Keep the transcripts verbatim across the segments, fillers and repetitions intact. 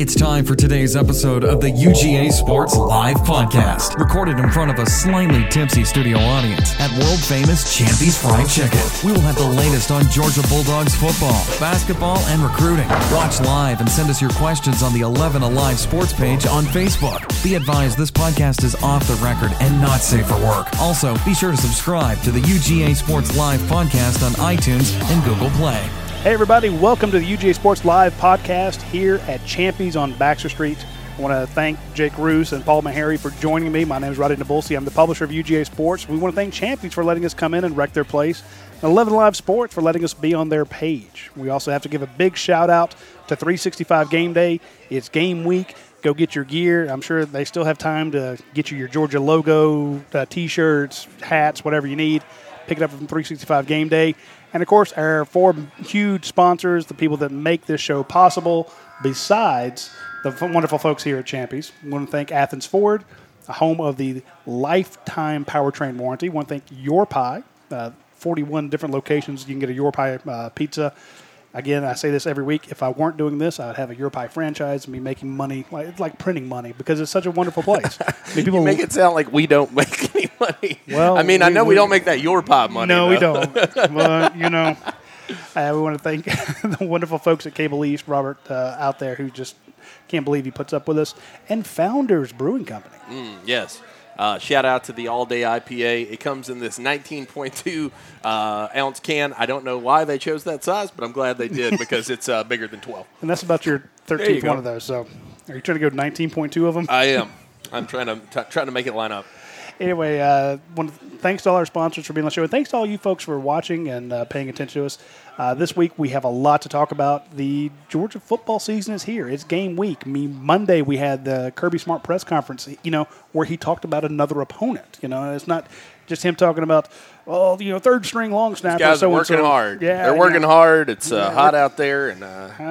It's time for today's episode of the U G A Sports Live Podcast, recorded in front of a slightly tipsy studio audience at world-famous Champy's Fried Chicken. We will have the latest on Georgia Bulldogs football, basketball, and recruiting. Watch live and send us your questions on the eleven Alive Sports page on Facebook. Be advised this podcast is off the record and not safe for work. Also, be sure to subscribe to the U G A Sports Live Podcast on iTunes and Google Play. Hey everybody, welcome to the U G A Sports Live podcast here at Champy's on Baxter Street. I want to thank Jake Roos and Paul Meharry for joining me. My name is Roddy Nabulsi. I'm the publisher of U G A Sports. We want to thank Champy's for letting us come in and wreck their place, and eleven Live Sports for letting us be on their page. We also have to give a big shout out to three sixty-five Game Day. It's game week. Go get your gear. I'm sure they still have time to get you your Georgia logo, uh, T-shirts, hats, whatever you need. Pick it up from three sixty-five Game Day. And, of course, our four huge sponsors, the people that make this show possible, besides the wonderful folks here at Champy's. I want to thank Athens Ford, a home of the lifetime powertrain warranty. I want to thank Your Pie, uh, forty-one different locations. You can get a Your Pie uh, pizza. Again, I say this every week. If I weren't doing this, I would have a Your Pie franchise and be making money. Like, it's like printing money because it's such a wonderful place. I mean, people you make it sound like we don't make any money. Well, I mean, we, I know we, we don't make that Your Pie money. No, though. we don't. But, you know, uh, we want to thank the wonderful folks at Cable East, Robert uh, out there, who just can't believe he puts up with us, and Founders Brewing Company. Mm, yes. Uh, shout out to the All Day I P A. It comes in this nineteen point two uh, ounce can. I don't know why they chose that size, but I'm glad they did because it's uh, bigger than twelve. And that's about your thirteenth one of those. So, are you trying to go nineteen point two of them? I am. I'm trying to t- trying to make it line up. Anyway, uh, one, thanks to all our sponsors for being on the show, and thanks to all you folks for watching and uh, paying attention to us. Uh, this week we have a lot to talk about. The Georgia football season is here. It's game week. I mean, Monday we had the Kirby Smart press conference, you know, where he talked about another opponent. You know, it's not just him talking about, well, you know, third string long snapper. These guys so are working so. hard. Yeah, they're working know. hard. It's uh, yeah, hot out there, and uh,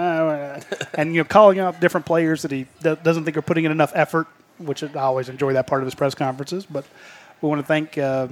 uh, and you know, calling out different players that he d- doesn't think are putting in enough effort, which I always enjoy that part of his press conferences, but. We want to thank uh,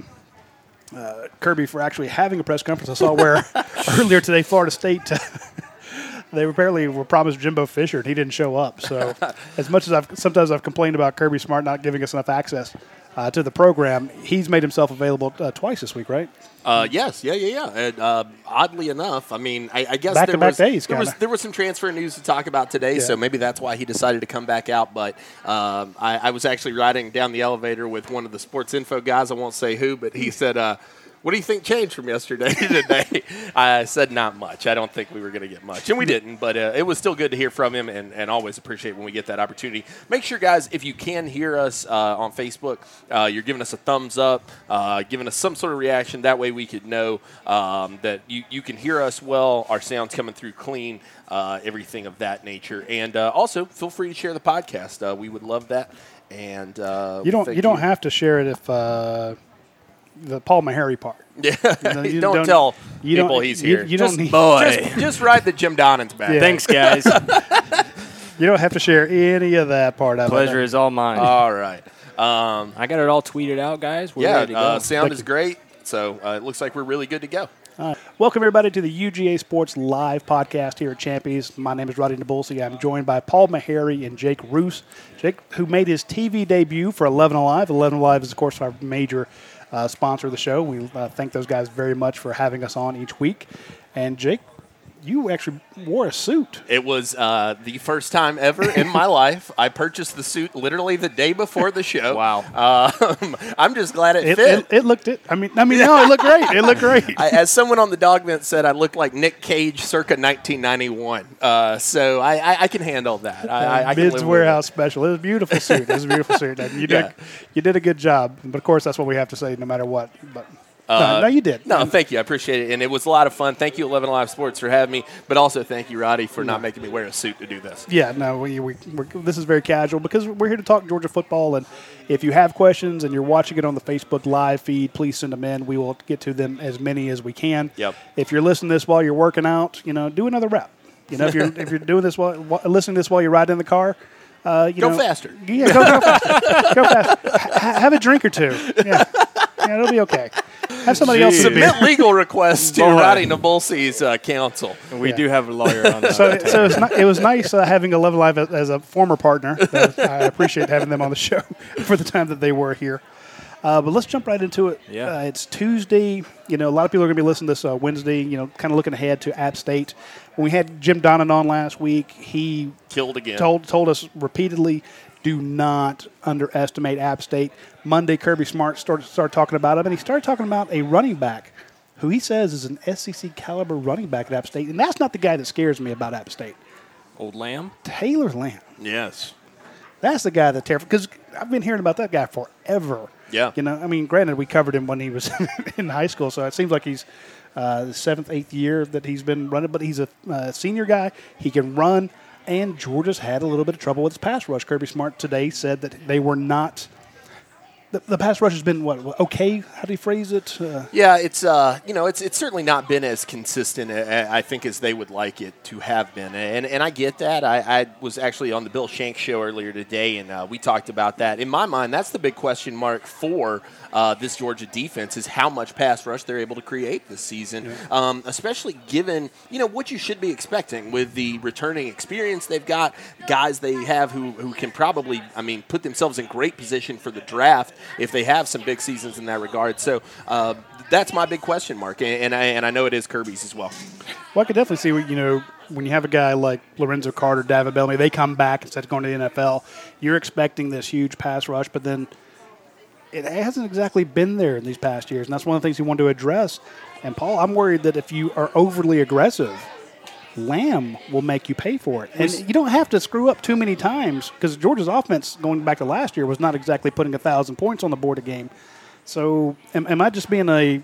uh, Kirby for actually having a press conference. I saw where earlier today Florida State, uh, they apparently were promised Jimbo Fisher, and he didn't show up. So as much as I've sometimes I've complained about Kirby Smart not giving us enough access uh, to the program, he's made himself available uh, twice this week, right? Uh, yes, yeah, yeah, yeah. And, uh, oddly enough, I mean, I, I guess back there, to back was, days, there was there was some transfer news to talk about today, yeah. so maybe that's why he decided to come back out. But um, I, I was actually riding down the elevator with one of the sports info guys. I won't say who, but he said, uh, "What do you think changed from yesterday to today?" I said, "Not much. I don't think we were going to get much," and we didn't. But uh, it was still good to hear from him, and, and always appreciate when we get that opportunity. Make sure, guys, if you can hear us uh, on Facebook, uh, you're giving us a thumbs up, uh, giving us some sort of reaction. That way, we could know um, that you, you can hear us well. Our sound's coming through clean. Uh, everything of that nature, and uh, also feel free to share the podcast. Uh, we would love that. And uh, you don't you don't you. have to share it if. Uh The Paul Meharry part. Yeah, you know, you don't, don't tell you people don't, he's you, here. You just, don't need, boy. Just, just ride the Jim Donnins back. Yeah. Thanks, guys. You don't have to share any of that part of it. Pleasure is all mine. All right. Um, I got it all tweeted out, guys. We're yeah, ready to go. uh, sound is great. So uh, it looks like we're really good to go. All right. Welcome, everybody, to the U G A Sports Live podcast here at Champy's. My name is Roddy Nabulsi. I'm joined by Paul Meharry and Jake Roos. Jake, who made his T V debut for eleven Alive. eleven Alive is, of course, our major uh, sponsor of the show. We uh, thank those guys very much for having us on each week. And, Jake, you actually wore a suit. It was uh, the first time ever in my life. I purchased the suit literally the day before the show. Wow. Um, I'm just glad it, It, fit. it, it looked it. I mean, I mean, no, it looked great. It looked great. I, as someone on the dog vent said, I look like Nick Cage circa nineteen ninety-one. Uh, so I, I, I can handle that. I, I, I can Bids live with Warehouse it. Special. It was a beautiful suit. It was a beautiful suit. And you did Yeah. you did a good job. But, of course, that's what we have to say no matter what. But Uh, no, no, you did. No, thank you. I appreciate it. And it was a lot of fun. Thank you, eleven Live Sports, for having me. But also thank you, Roddy, for not making me wear a suit to do this. Yeah, no, we, we, we're, this is very casual because we're here to talk Georgia football. And if you have questions and you're watching it on the Facebook Live feed, please send them in. We will get to them as many as we can. Yep. If you're listening to this while you're working out, you know, do another rep. You know, if you're if you're doing this while listening to this while you're riding in the car, uh, you Go know, faster. Yeah, go, go faster. Go faster. Ha- have a drink or two. Yeah, yeah, it'll be okay. have somebody else submit legal requests to Boy. Roddy Nabulsi's uh, counsel. And we Yeah. do have a lawyer on that. So, so it's not, it was nice uh, having Eleven Live as, as a former partner. That- I appreciate having them on the show for the time that they were here. Uh, but let's jump right into it. Yeah. Uh, it's Tuesday. You know, a lot of people are going to be listening to this uh, Wednesday, you know, kind of looking ahead to App State. When we had Jim Donnan on last week, he Killed again. told told us repeatedly, do not underestimate App State. Monday, Kirby Smart started, started talking about him, and he started talking about a running back who he says is an S E C caliber running back at App State. And that's not the guy that scares me about App State. Old Lamb. Taylor Lamb. Yes. That's the guy that terrifies, because I've been hearing about that guy forever. Yeah. You know, I mean, granted, we covered him when he was in high school, so it seems like he's uh, the seventh, eighth year that he's been running, but he's a uh, senior guy. He can run, and Georgia's had a little bit of trouble with his pass rush. Kirby Smart today said that they were not – the, the pass rush has been, what, okay? How do you phrase it? Uh, Yeah, it's uh, you know, it's it's certainly not been as consistent, uh, I think, as they would like it to have been, and and I get that. I, I was actually on the Bill Shank show earlier today, and uh, we talked about that. In my mind, that's the big question mark for uh, this Georgia defense is how much pass rush they're able to create this season, yeah. um, especially given you know what you should be expecting with the returning experience they've got, guys they have who who can probably, I mean, put themselves in great position for the draft if they have some big seasons in that regard. So uh, that's my big question mark, and, and I and I know it is Kirby's as well. Well, I could definitely see, you know, when you have a guy like Lorenzo Carter, David Bellamy, they come back instead of going to the N F L, you're expecting this huge pass rush, but then it hasn't exactly been there in these past years, and that's one of the things you want to address. And, Paul, I'm worried that if you are overly aggressive, Lamb will make you pay for it. And you don't have to screw up too many times because Georgia's offense, going back to last year, was not exactly putting one thousand points on the board a game. So am, am I just being a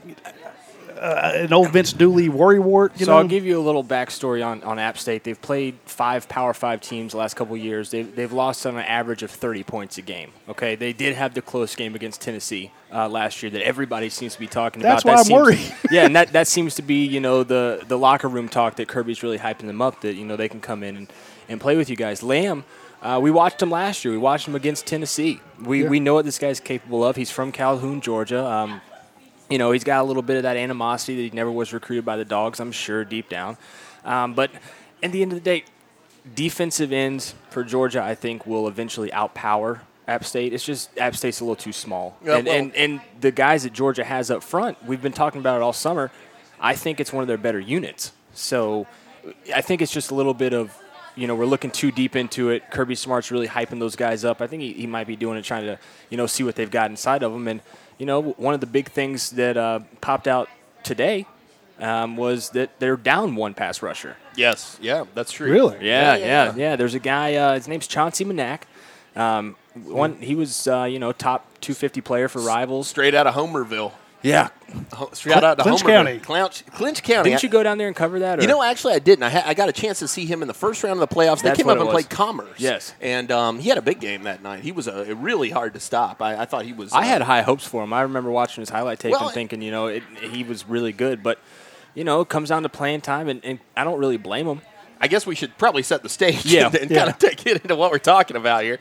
uh, an old Vince Dooley worrywart? You so know? I'll give you a little backstory on, on App State. They've played five Power Five teams the last couple of years. They've, they've lost on an average of thirty points a game. Okay, they did have the close game against Tennessee uh, last year that everybody seems to be talking That's about. That's why that I'm seems, worried. Yeah, and that, that seems to be, you know, the, the locker room talk that Kirby's really hyping them up, that, you know, they can come in and, and play with you guys. Lamb, uh, we watched him last year. We watched him against Tennessee. We, Yeah. we know what this guy's capable of. He's from Calhoun, Georgia. Um, You know, he's got a little bit of that animosity that he never was recruited by the Dogs, I'm sure, deep down. Um, but at the end of the day, defensive ends for Georgia, I think, will eventually outpower App State. It's just App State's a little too small. Yeah, and, well- and, and the guys that Georgia has up front, we've been talking about it all summer. I think it's one of their better units. So I think it's just a little bit of, you know, we're looking too deep into it. Kirby Smart's really hyping those guys up. I think he, he might be doing it, trying to, you know, see what they've got inside of them. And, you know, one of the big things that uh, popped out today um, was that they're down one pass rusher. Yes, yeah, that's true. Really? Yeah, Yeah, yeah, yeah, yeah. yeah. There's a guy, uh, his name's Chauncey Manak. Um, one, he was, uh, you know, top two fifty player for Rivals. Straight out of Homerville. Yeah. Ho- Straight out of Clinch Homerville. County. Clinch, Clinch County. Didn't you go down there and cover that? Or? You know, actually, I didn't. I, ha- I got a chance to see him in the first round of the playoffs. They That's came what up it and was. played Commerce. Yes. And um, he had a big game that night. He was a, really hard to stop. I, I thought he was. I uh, had high hopes for him. I remember watching his highlight tape Well, and thinking, you know, it, he was really good. But, you know, it comes down to playing time, and, and I don't really blame him. I guess we should probably set the stage Yeah. and, and Yeah. kind of take it into what we're talking about here.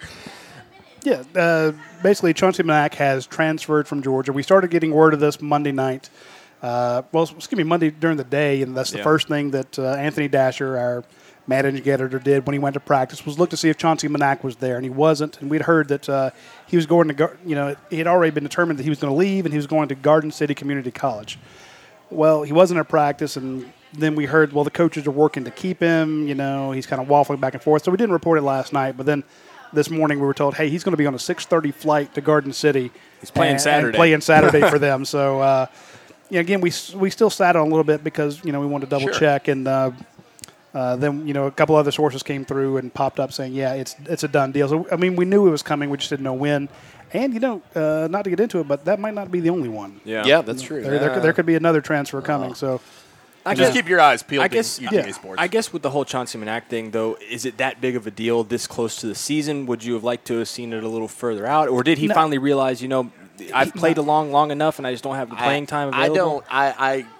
Yeah, uh, basically, Chauncey Mack has transferred from Georgia. We started getting word of this Monday night. Uh, well, excuse me, Monday during the day, and that's the Yeah. first thing that uh, Anthony Dasher, our managing editor, did when he went to practice was look to see if Chauncey Mack was there, and he wasn't. And we'd heard that uh, he was going to, Gar- you know, it had already been determined that he was going to leave, and he was going to Garden City Community College. Well, he wasn't at practice, and then we heard, well, the coaches are working to keep him. You know, he's kind of waffling back and forth. So we didn't report it last night, but then this morning we were told, hey, he's going to be on a six thirty flight to Garden City. He's playing and, Saturday. And playing Saturday for them. So, uh, you know, again, we we still sat on a little bit because, you know, we wanted to double Sure. check. And uh, uh, then, you know, a couple other sources came through and popped up saying, yeah, it's it's a done deal. So, I mean, we knew it was coming. We just didn't know when. And, you know, uh, not to get into it, but that might not be the only one. Yeah. Yeah, that's true. There, there, could- there could be another transfer coming. So, I Just guess, keep your eyes peeled. I guess, to U G A yeah. Sports. I guess with the whole Chauncey Manak thing, though, is it that big of a deal this close to the season? Would you have liked to have seen it a little further out? Or did he No. finally realize, you know, I've played along long enough and I just don't have the playing time available? I don't. I, I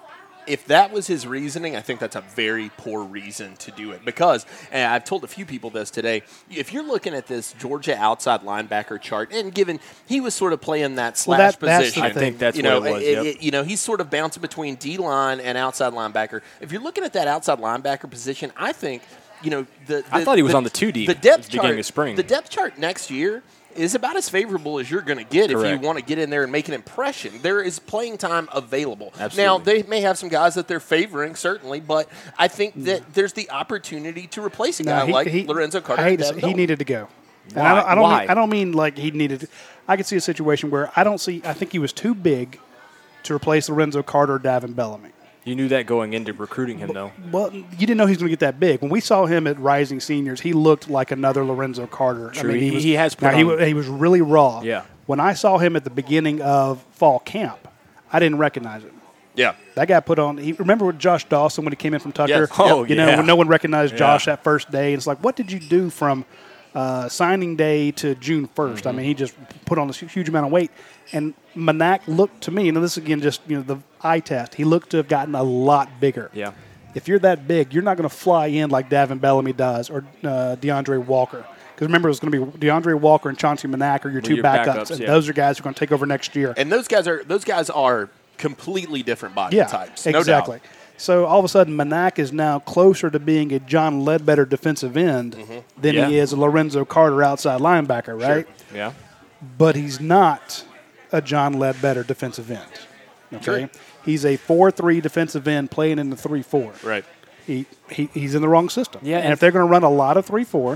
if that was his reasoning, I think that's a very poor reason to do it. Because, and I've told a few people this today, if you're looking at this Georgia outside linebacker chart, and given he was sort of playing that slash well, that, that's position, the I thing. think that's you what know, it was. it- Yep. it- you know, he's sort of bouncing between D line and outside linebacker. If you're looking at that outside linebacker position, I think, you know, the, the I thought he was on the two deep The depth at the beginning chart, of spring. the depth chart next year is about as favorable as you're going to get Correct. if you want to get in there and make an impression. There is playing time available. Absolutely. Now, they may have some guys that they're favoring, certainly, but I think that there's the opportunity to replace a guy No, he- like he- Lorenzo Carter. I hate and to say- Devin he Dillon. needed to go. And Why? I don't, I don't Why? mean I don't mean like he needed. To, I could see a situation where I don't see. I think he was too big to replace Lorenzo Carter or Davin Bellamy. You knew that going into recruiting him, though. Well, you didn't know he was going to get that big. When we saw him at Rising Seniors, he looked like another Lorenzo Carter. True. He- he has put now, he, on- wa- he was really raw. Yeah. When I saw him at the beginning of fall camp, I didn't recognize him. Yeah. That guy put on. He, remember with Josh Dawson when he came in from Tucker? Yes. Oh, you know, yeah. when no one recognized Yeah. Josh that first day, and it's like, what did you do from uh, signing day to June first? Mm-hmm. I mean, he just put on this huge amount of weight. And Manak looked to me, and this again, just you know, the eye test. He looked to have gotten a lot bigger. Yeah. If you're that big, you're not going to fly in like Davin Bellamy does or uh, DeAndre Walker. Because remember, it was going to be DeAndre Walker and Chauncey Manak are your two your backups, backups, and yeah. those are guys who are going to take over next year. And those guys are those guys are completely different body Yeah, types. No exactly. doubt. So all of a sudden, Manak is now closer to being a John Ledbetter defensive end than Yeah. he is a Lorenzo Carter outside linebacker, right? Yeah. But he's not a John Ledbetter defensive end. Okay, Sure. he's a four three defensive end playing in the three four. Right. He, he he's in the wrong system. Yeah, and, and- if they're going to run a lot of three four,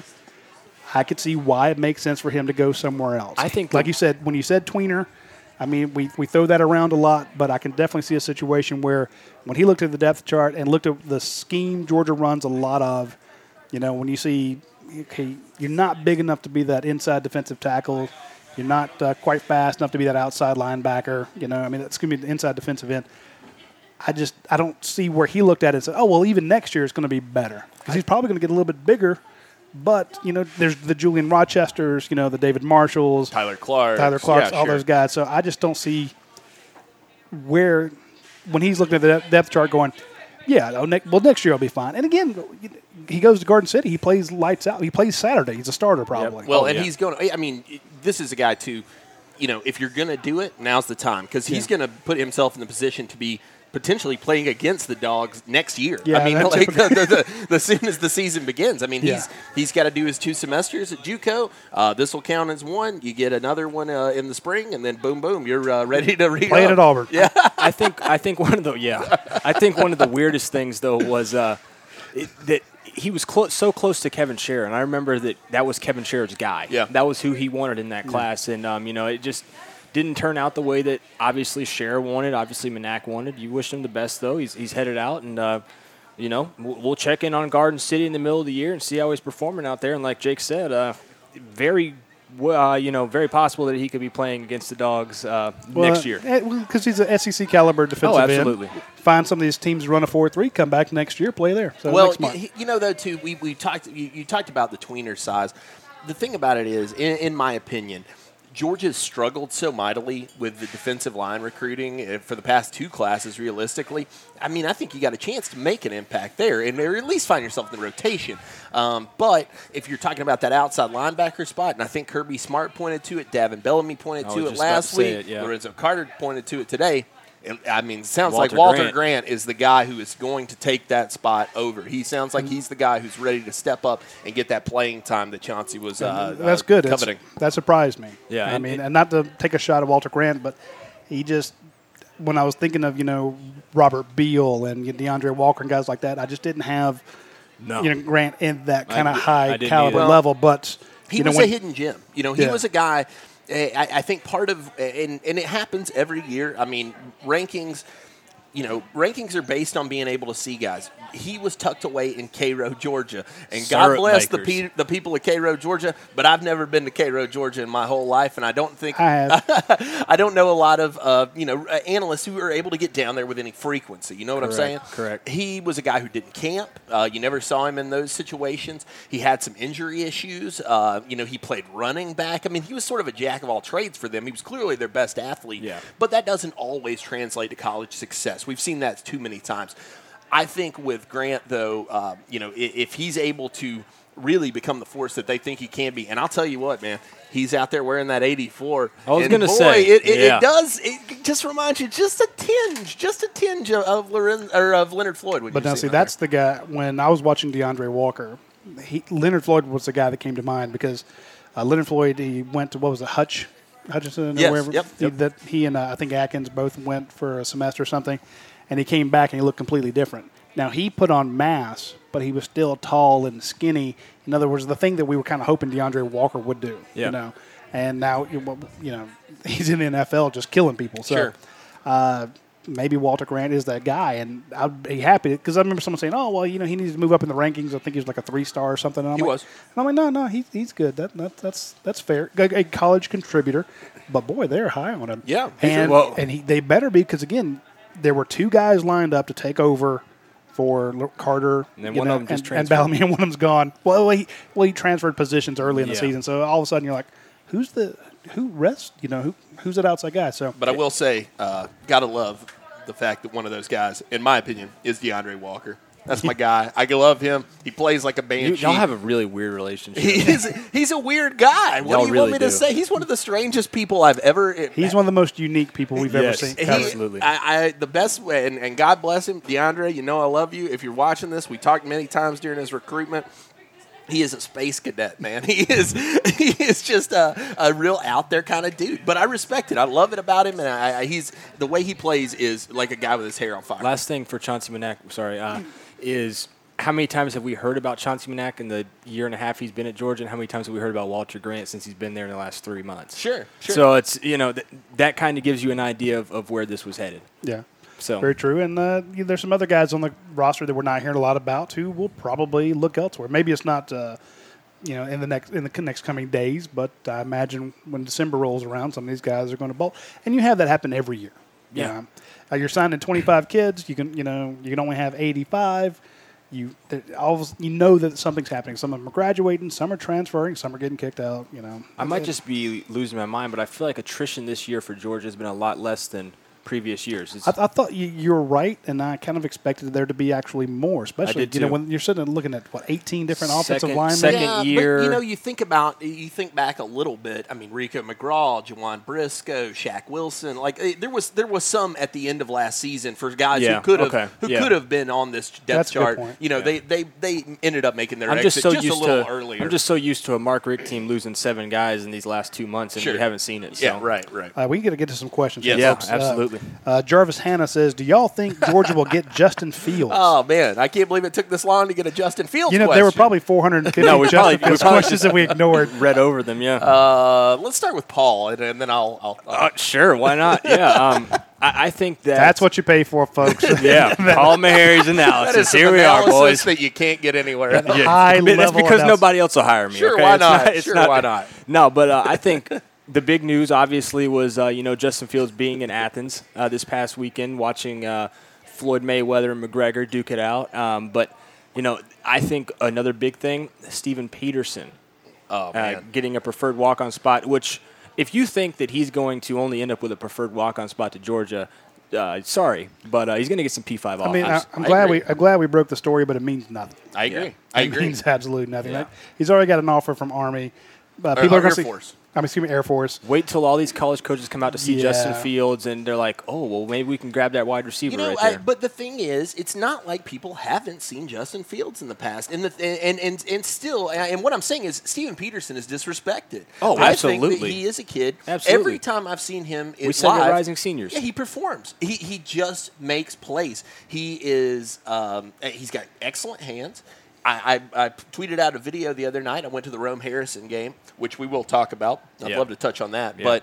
I could see why it makes sense for him to go somewhere else. I think like the- you said, when you said tweener, I mean, we, we throw that around a lot, but I can definitely see a situation where when he looked at the depth chart and looked at the scheme Georgia runs a lot of, you know, when you see, okay, you're not big enough to be that inside defensive tackle. You're not uh, quite fast enough to be that outside linebacker. You know, I mean, that's going to be the inside defensive end. I just I don't see where he looked at it and said, oh, well, even next year it's going to be better. Because he's probably going to get a little bit bigger. But, you know, there's the Julian Rochesters, you know, the David Marshalls, Tyler Clark. Tyler Clark's, yeah, all sure. those guys. So I just don't see where, when he's looking at the depth- depth chart going, yeah, oh, ne- well, next year I'll be fine. And again, he goes to Garden City. He plays lights out. He plays Saturday. He's a starter probably. Well, Oh, and yeah. he's going. I mean, this is a guy too. You know, if you're going to do it, now's the time because he's Yeah. going to put himself in the position to be potentially playing against the Dogs next year. Yeah, I mean, that's like typical. the, the, the, the soon as the season begins. I mean, Yeah. he's he's got to do his two semesters at JUCO. Uh, this will count as one. You get another one uh, in the spring, and then boom, boom, you're uh, ready to re Playing at Auburn. Yeah, I think I think one of the yeah, I think one of the weirdest things though was uh, it, that he was clo- so close to Kevin Sherrer, and I remember that that was Kevin Sherrer's guy. Yeah. that was who he wanted in that class, and um, you know it just didn't turn out the way that obviously Sherrer wanted, obviously Manak wanted. You wish him the best though. He's he's headed out, and uh, you know we'll, we'll check in on Garden City in the middle of the year and see how he's performing out there. And like Jake said, uh, very. Uh, you know, very possible that he could be playing against the Dogs uh, Well, next year. Because he's an S E C caliber defensive Oh, end. absolutely. Find some of these teams run a four three, come back next year, play there. So well, next month. y- you know, though, too, we, we talked. You, you talked about the tweener size. The thing about it is, in, in my opinion, Georgia's struggled so mightily with the defensive line recruiting uh, for the past two classes. Realistically, I mean, I think you got a chance to make an impact there, and or at least find yourself in the rotation. Um, but if you're talking about that outside linebacker spot, and I think Kirby Smart pointed to it, Davin Bellamy pointed I to was it just about last to say week, it, yeah. Lorenzo Carter pointed to it today. And, I mean, it sounds Walter like Walter Grant. Grant is the guy who is going to take that spot over. He sounds like he's the guy who's ready to step up and get that playing time that Chauncey was uh, That's uh, good. That's- coveting. that surprised me. Yeah, I and- mean, and not to take a shot at Walter Grant, but he just, when I was thinking of, you know, Robert Beal and DeAndre Walker and guys like that, I just didn't have, No. you know, Grant in that kind of I high didn't caliber either. level. But He you know, was when, a hidden gem. You know, he Yeah. was a guy. eh, I, I think part of, and, and it happens every year. I mean, rankings. You know, rankings are based on being able to see guys. He was tucked away in Cairo, Georgia, and God Syrup bless the, makers. pe- the people of Cairo, Georgia. But I've never been to Cairo, Georgia, in my whole life, and I don't think I have. I don't know a lot of uh, you know uh, analysts who are able to get down there with any frequency. You know what I'm saying? Correct, correct. He was a guy who didn't camp. Uh, you never saw him in those situations. He had some injury issues. Uh, you know, he played running back. I mean, he was sort of a jack of all trades for them. He was clearly their best athlete. Yeah. But that doesn't always translate to college success. else. We've seen that too many times. I think with Grant, though, uh, you know, if, if he's able to really become the force that they think he can be, and I'll tell you what, man, he's out there wearing that eighty-four. I was going to say, it, it, yeah. it does. It just reminds you just a tinge, just a tinge of of, Loren, or of Leonard Floyd. When But you now, see, that's the guy. When I was watching DeAndre Walker, he, Leonard Floyd was the guy that came to mind because uh, Leonard Floyd, he went to what was it, Hutch, Hutchinson, or Yes, wherever. yep, He, yep. that he and uh, I think Atkins both went for a semester or something, and he came back and he looked completely different. Now he put on mass, but he was still tall and skinny. In other words, the thing that we were kind of hoping DeAndre Walker would do. Yeah. You know, and now you know he's in the N F L just killing people. So, Sure. uh, maybe Walter Grant is that guy, and I'd be happy because I remember someone saying, "Oh, well, you know, he needs to move up in the rankings. I think he's like a three-star or something." And I'm He like, was. And I'm like, "No, no, he, he's good. That, that that's that's fair. A, a college contributor, but boy, they're high on him. Yeah, and sure. and he, they better be because again, there were two guys lined up to take over for Carter, And then you one know, of them just and, and transferred. Bellamy, and one of them's gone. Well, he well he transferred positions early in the Yeah. season, so all of a sudden you're like, who's the who rests? You know, who who's that outside guy? So, But I will say, uh, gotta love the fact that one of those guys, in my opinion, is DeAndre Walker. That's my guy. I love him. He plays like a You, banshee. y'all have a really weird relationship. He is, he's a weird guy. What Y'all do you really want me to do. say? He's one of the strangest people I've ever. he's one of the most unique people we've Yes. ever seen. He- ever. Absolutely. I, I the best way, and, and God bless him, DeAndre. You know I love you. If you're watching this, we talked many times during his recruitment. He is a space cadet, man. He is he is just a, a real out there kind of dude. But I respect it. I love it about him, and I, I, he's the way he plays is like a guy with his hair on fire. Last thing for Chauncey Manak, sorry, uh, is how many times have we heard about Chauncey Manak in the year and a half he's been at Georgia, and how many times have we heard about Walter Grant since he's been there in the last three months? Sure, sure. So it's, you know, th- that kind of gives you an idea of, of where this was headed. Yeah. So Very true. And uh, yeah, there's some other guys on the roster that we're not hearing a lot about who will probably look elsewhere. Maybe it's not, uh, you know, in the next in the next coming days, but I imagine when December rolls around, some of these guys are going to bolt. And you have that happen every year. You Yeah. know? Uh, you're signing twenty-five kids. You can, you know, you can only have eighty-five. You all you know that something's happening. Some of them are graduating, some are transferring, some are getting kicked out. You know, I might just be losing my mind, but I feel like attrition this year for Georgia has been a lot less than previous years. It's, I, I thought you, you were right, and I kind of expected there to be actually more, especially did you know too. when you're sitting and looking at what eighteen different offensive Second- linemen. second yeah, year. But, you know, you think about, you think back a little bit. I mean, Rico McGraw, Jawan Briscoe, Shaq Wilson. Like eh, there was, there was some at the end of last season for guys Yeah, who could have, okay, who yeah. could have been on this depth That's a good chart. point. You know, Yeah. they, they, they ended up making their I'm exit just so just used a little to earlier. I'm just so used to a Mark Richt team losing seven guys in these last two months, and Sure. we haven't seen it. So. yeah, right, right. Uh, we got to get to some questions. Yeah, here, Yeah, folks. Uh, absolutely. Uh, Jarvis Hanna says, "Do y'all think Georgia will get Justin Fields?" Oh man, I can't believe it took this long to get a Justin Fields. you know, question. there were probably four hundred fifty No, we Justin probably- we Fields probably questions that we ignored. Read over them, yeah. Uh, let's start with Paul, and, and then I'll. I'll, I'll Uh, sure, why not? Yeah, um, I, I think that That's what you pay for, folks. Yeah, Paul Mahari's that analysis. is Here some we are, analysis boys. that you can't get anywhere else. Yeah. High I mean, that's level because analysis. nobody else will hire me. Sure, okay? why It's not? it's Sure, why not? No, but uh, I think the big news, obviously, was uh, you know Justin Fields being in Athens uh, this past weekend, watching uh, Floyd Mayweather and McGregor duke it out. Um, but you know, I think another big thing, Steven Peterson Oh uh, man. getting a preferred walk-on spot. Which, if you think that he's going to only end up with a preferred walk-on spot to Georgia, uh, sorry, but uh, he's going to get some P five I offers. mean, I, I'm I glad agree. we I'm glad we broke the story, but it means nothing. I agree. Yeah. I It agree. means absolutely nothing. Yeah. Like, he's already got an offer from Army. Uh, Or- people or are going Air to see. Force. I mean, excuse me, Air Force. Wait till all these college coaches come out to see Yeah. Justin Fields, and they're like, "Oh, well, maybe we can grab that wide receiver You know, right I, there." but the thing is, it's not like people haven't seen Justin Fields in the past, and the and and and still, and what I'm saying is, Steven Peterson is disrespected. Oh, I think that absolutely. he is a kid. Absolutely. Every time I've seen him, in We said you're live, rising seniors. Yeah, he performs. He he just makes plays. He is. Um, he's got excellent hands. I, I, I tweeted out a video the other night. I went to the Rome Harrison game, which we will talk about. I'd Yeah. love to touch on that, Yeah. but.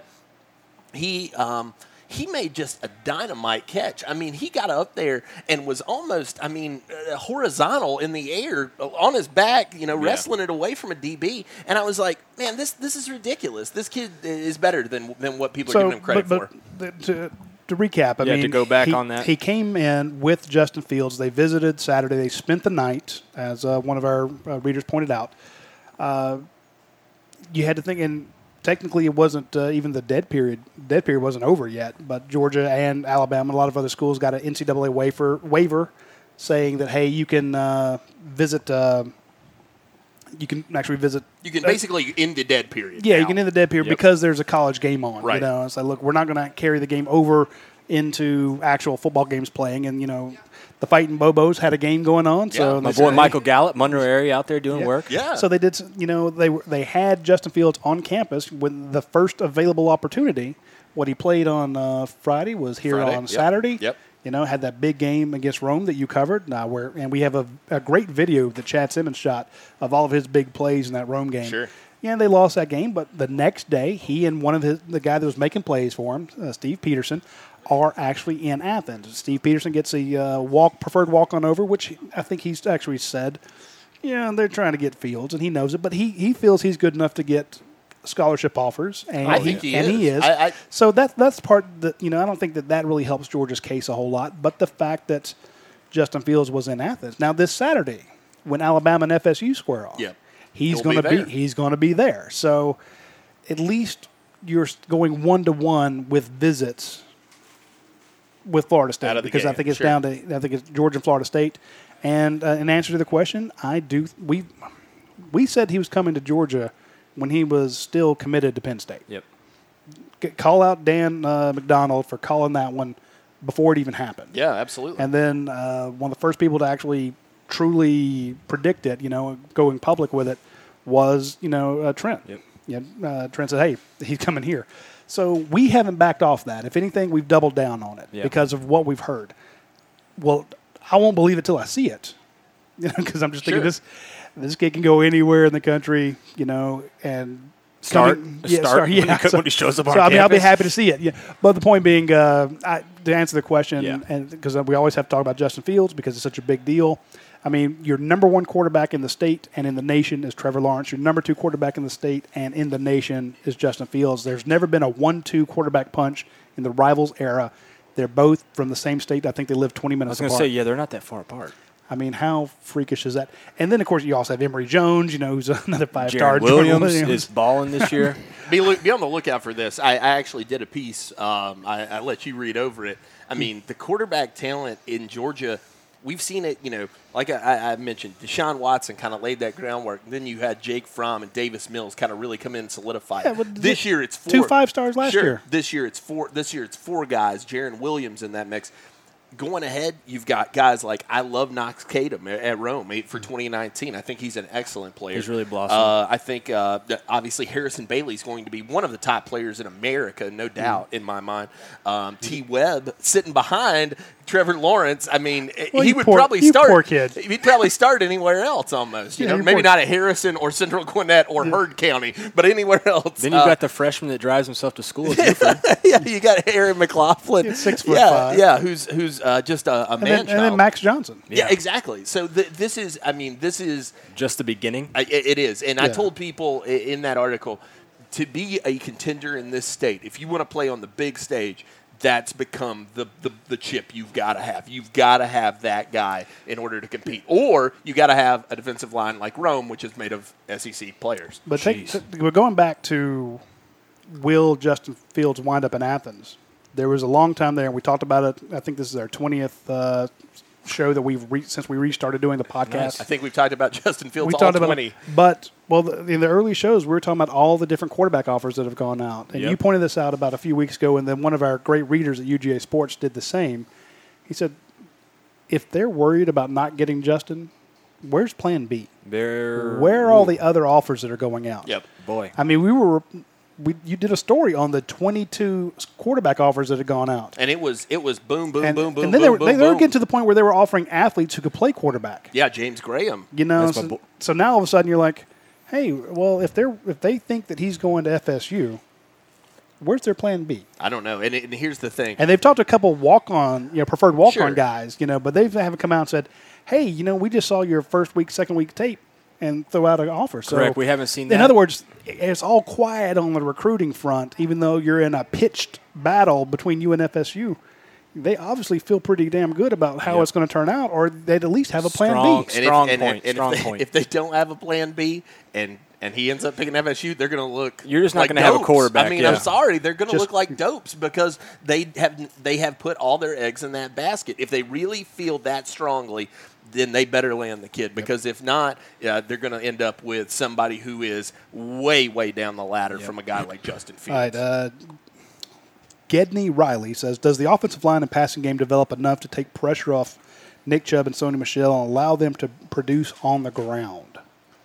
He um, he made just a dynamite catch. I mean, he got up there and was almost, I mean, uh, horizontal in the air uh, on his back, you know, Yeah. wrestling it away from a D B. And I was like, man, this this is ridiculous. This kid is better than than what people are giving him credit but, for. but the- to, to recap, I Yeah, mean, to go back he, on that. he came in with Justin Fields. They visited Saturday. They spent the night, as uh, one of our uh, readers pointed out. Uh, you had to think, and technically it wasn't uh, even the dead period. Dead period wasn't over yet, but Georgia and Alabama, a lot of other schools got an N C double A waiver, waiver saying that, hey, you can uh, visit uh, – you can actually visit – You can basically end the dead period. Yeah, now. you can end the dead period Yep. because there's a college game on. Right. You know, it's like, look, we're not going to carry the game over into actual football games playing. And, you know, the Fighting Bobos had a game going on. So Yeah. My they boy said, Michael Gallup, Monroe area, out there doing Yeah. work. Yeah. So they did, you know, they were, they had Justin Fields on campus when the first available opportunity. What he played on uh, Friday was here Friday, on yep, Saturday. yep. You know, had that big game against Rome that you covered. Now where and we have a, a great video that Chad Simmons shot of all of his big plays in that Rome game. Sure. Yeah, they lost that game, but the next day, he and one of his the guy that was making plays for him, uh, Steve Peterson, are actually in Athens. Steve Peterson gets a uh, walk preferred walk on over, which I think he's actually said, yeah, they're trying to get Fields, and he knows it, but he he feels he's good enough to get scholarship offers, and I he, think he and is. he is. I- I- so that that's part that you know I don't think that that really helps Georgia's case a whole lot, but the fact that Justin Fields was in Athens now this Saturday when Alabama and F S U square off, Yep. he's He'll going to be be, there. he's going to be there. So at least you're going one to one with visits with Florida State Out of the because I game, think it's sure. down to I think it's Georgia and Florida State. And uh, in answer to the question, I do we we said he was coming to Georgia when he was still committed to Penn State. Yep. Get, call out Dan uh, McDonald for calling that one before it even happened. Yeah, absolutely. And then uh, one of the first people to actually truly predict it, you know, going public with it, was, you know, uh, Trent. Yep. You know, uh, Trent said, hey, he's coming here. So we haven't backed off that. If anything, we've doubled down on it Yeah. because of what we've heard. Well, I won't believe it till I see it, you know, because I'm just thinking Sure. this this kid can go anywhere in the country, you know, and Start- coming- start when he yeah, co- when he shows up on so, I mean, I'll be campus. happy to see it. Yeah, but the point being, uh, I, to answer the question, Yeah. and because we always have to talk about Justin Fields because it's such a big deal. I mean, your number one quarterback in the state and in the nation is Trevor Lawrence. Your number two quarterback in the state and in the nation is Justin Fields. There's never been a one two quarterback punch in the Rivals era. They're both from the same state. I think they live twenty I was minutes going to apart. say, yeah, they're not that far apart. I mean, how freakish is that? And then, of course, you also have Emory Jones, you know, who's another five-star. Jaron Williams, Williams. is balling this year. Be, look, be on the lookout for this. I, I actually did a piece. Um, I, I let you read over it. I mean, the quarterback talent in Georgia, we've seen it, you know, like I, I mentioned, Deshaun Watson kind of laid that groundwork. Then you had Jake Fromm and Davis Mills kind of really come in and solidify it. Yeah, but this the- year it's four. two five-stars last sure. year. This year it's four. This year it's four guys. Jaron Williams in that mix. Going ahead, you've got guys like I love Knox Kadum at, at Rome eight for twenty nineteen. I think he's an excellent player. He's really blossomed. Uh, I think uh, that obviously Harrison Bailey is going to be one of the top players in America, no doubt, in my mind. Um, T. Webb sitting behind Trevor Lawrence. I mean, Well, he you would poor- probably you start. poor kid. He'd probably start anywhere else almost. You Yeah, know, you maybe poor- not at Harrison or Central Gwinnett or Heard County, but anywhere else. Then you've Uh, got the freshman that drives himself to school at Buford. yeah, you got Aaron McLaughlin. He's six foot yeah, five. Yeah, who's who's uh, just a, a and, man then, and then child. Max Johnson. Yeah, Yeah. exactly. So th- this is, I mean, this is, Just the beginning. I, it it is. And I Yeah. told people i- in that article, to be a contender in this state, if you want to play on the big stage, that's become the, the, the chip you've got to have. You've got to have that guy in order to compete. Or you got to have a defensive line like Rome, which is made of S E C players. But take, Jeez. t- we're going back to will Justin Fields wind up in Athens? There was a long time there, and we talked about it. I think this is our twentieth uh, show that we've re- since we restarted doing the podcast. I think we've talked about Justin Fields we all talked about twenty. it, but well, the, in the early shows, we were talking about all the different quarterback offers that have gone out, and Yep. you pointed this out about a few weeks ago, and then one of our great readers at U G A Sports did the same. He said, if they're worried about not getting Justin, where's Plan B? They're, Where are all the other offers that are going out? Yep. Boy. I mean, we were we you did a story on the twenty-two quarterback offers that had gone out, And it was it was boom, boom, and, boom, boom, and then boom, they were, boom, they, they were boom. getting to the point where they were offering athletes who could play quarterback. Yeah, James Graham. You know, That's my so, bo- so now all of a sudden you're like, hey, well, if they're if they think that he's going to F S U, where's their Plan B? I don't know. And, it, and here's the thing. And they've talked to a couple walk on, you know, preferred walk on Sure. guys, you know, but they haven't come out and said, hey, you know, we just saw your first week, second week tape and throw out an offer. So Correct. We haven't seen that. In other words, it's all quiet on the recruiting front, even though you're in a pitched battle between you and F S U. they obviously feel pretty damn good about how Yep. it's going to turn out, or they'd at least have a plan Strong. B. And Strong if, and, point, And strong if, they, point. if they don't have a plan B and and he ends up picking F S U, they're going to look. You're just not like gonna have a dopes. quarterback, I mean, yeah. I'm sorry, they're going to Just- look like dopes because they have they have put all their eggs in that basket. If they really feel that strongly, then they better land the kid because if not, yeah, they're going to end up with somebody who is way way down the ladder from a guy like Justin Fields. All right, uh, Gedney Riley says, does the offensive line and passing game develop enough to take pressure off Nick Chubb and Sony Michel and allow them to produce on the ground?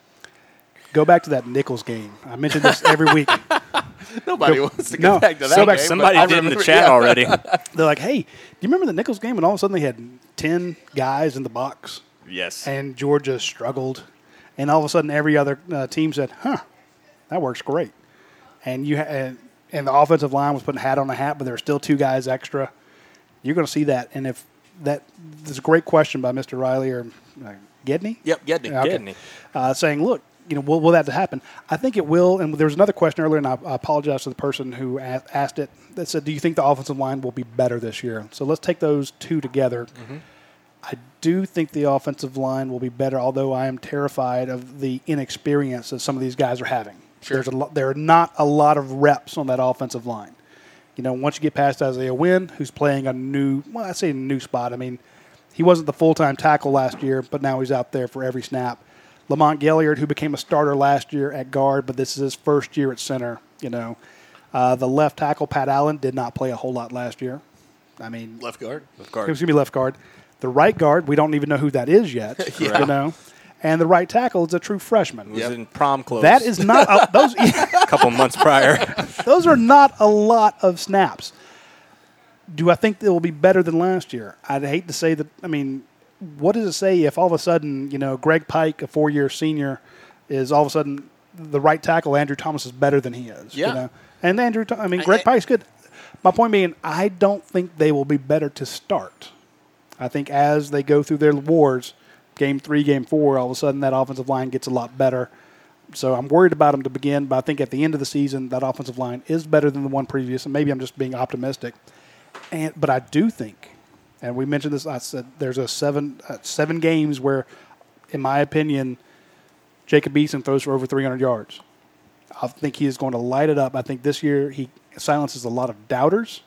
Go back to that Nichols game. I mentioned this every week. Nobody Go- wants to get no, back to that. go back- game, Somebody but I did in the remember- chat yeah. already. They're like, hey, do you remember the Nichols game? And all of a sudden they had ten guys in the box, Yes. and Georgia struggled. And all of a sudden every other uh, team said, huh, that works great. And you ha- and, and the offensive line was putting hat on a hat, but there were still two guys extra. You're going to see that. And if that – this is a great question by Mister Riley or uh, Gedney? Yep, Gedney. Yeah, okay. Gedney. Uh, saying, look, you know, will, will that happen? I think it will. And there was another question earlier, and I, I apologize to the person who a- asked it, that said, do you think the offensive line will be better this year? So let's take those two together. Mm-hmm. I do think the offensive line will be better, although I am terrified of the inexperience that some of these guys are having. Sure. There's a lo- there are not a lot of reps on that offensive line. You know, once you get past Isaiah Wynn, who's playing a new, well, I say a new spot. I mean, he wasn't the full-time tackle last year, but now he's out there for every snap. Lamont Gilliard, who became a starter last year at guard, but this is his first year at center, you know. Uh, the left tackle, Pat Allen, did not play a whole lot last year. I mean, Left guard. Left it guard. was going to be left guard. The right guard, we don't even know who that is yet, you know. And the right tackle is a true freshman. Was Yep. in prom clothes. That is not a, those. a couple months prior. Those are not a lot of snaps. Do I think they will be better than last year? I'd hate to say that. I mean, what does it say if all of a sudden, you know, Greg Pike, a four-year senior, is all of a sudden the right tackle, Andrew Thomas, is better than he is? Yeah. You know? And Andrew, Th- I mean, Greg I- Pike's good. My point being, I don't think they will be better to start. I think as they go through their wars, game three, game four, all of a sudden that offensive line gets a lot better. So I'm worried about them to begin, but I think at the end of the season, that offensive line is better than the one previous, and maybe I'm just being optimistic. And but I do think, and we mentioned this, I said there's a seven uh, seven games where, in my opinion, Jacob Eason throws for over three hundred yards. I think he is going to light it up. I think this year he silences a lot of doubters,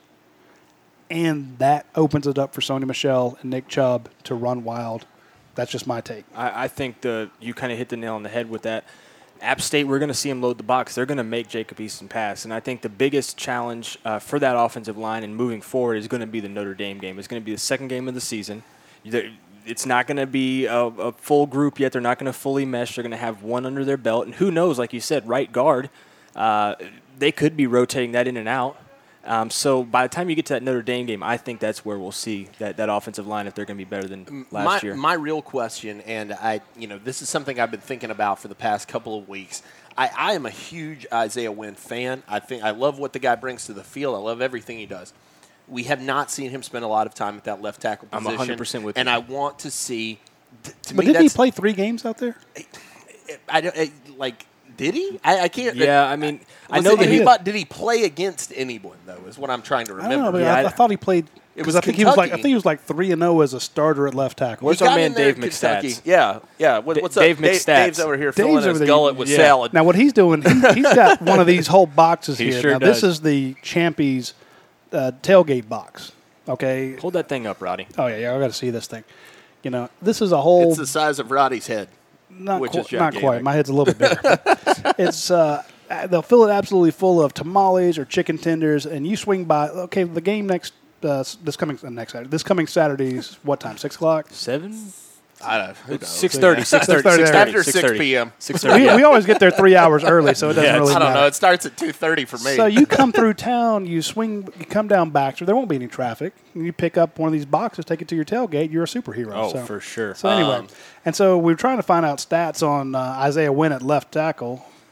and that opens it up for Sony Michel and Nick Chubb to run wild. That's just my take. I, I think the you kind of hit the nail on the head with that. App State, we're going to see them load the box. They're going to make Jacob Eason pass. And I think the biggest challenge uh, for that offensive line and moving forward is going to be the Notre Dame game. It's going to be the second game of the season. It's not going to be a, a full group yet. They're not going to fully mesh. They're going to have one under their belt. And who knows, like you said, right guard, uh, they could be rotating that in and out. Um, so by the time you get to that Notre Dame game, I think that's where we'll see that, that offensive line if they're going to be better than last my, year. My real question, and I, you know, this is something I've been thinking about for the past couple of weeks. I, I am a huge Isaiah Wynn fan. I think I love what the guy brings to the field. I love everything he does. We have not seen him spend a lot of time at that left tackle I'm position. one hundred percent with and you. I want to see. T- to But me, didn't he that's, play three games out there? I, don't- I, like. Did he? I, I can't. Yeah, I mean, I was know it that he- anybody- Did he play against anyone though? Is what I'm trying to I remember. don't know, but Yeah, I, I- I thought he played. It Because was I think he was like I Kentucky. think he was like three and zero as a starter at left tackle. What's He our got man in there Dave at Kentucky. McStats? Yeah, yeah. What, D- what's Dave up? Dave, McStats. Dave's over here filling Dave's his over there. gullet with Yeah. salad. Now what he's doing, he, he's got one of these whole boxes He here. sure now this does. is the Champy's uh, tailgate box. Okay. Hold that thing up, Roddy. Oh yeah, yeah. I got to see this thing. You know, this is a whole. It's the size of Roddy's head. not which qu- is not gigantic. quite. My head's a little bit bigger. It's uh, they'll fill it absolutely full of tamales or chicken tenders, and you swing by. Okay, the game next uh, this coming uh, next Saturday. This coming Saturday's what time? Six o'clock. Seven? I don't know. Who knows? six thirty, six thirty, six thirty. After six p.m. six We, thirty. we always get there three hours early, so it doesn't Yeah, really I don't matter. know. It starts at two thirty for me. So you come through town, you swing, you come down Baxter. There won't be any traffic. You pick up one of these boxes, take it to your tailgate. You're a superhero. Oh, so. for sure. So anyway, Um, and so we were trying to find out stats on uh, Isaiah Wynn at left tackle.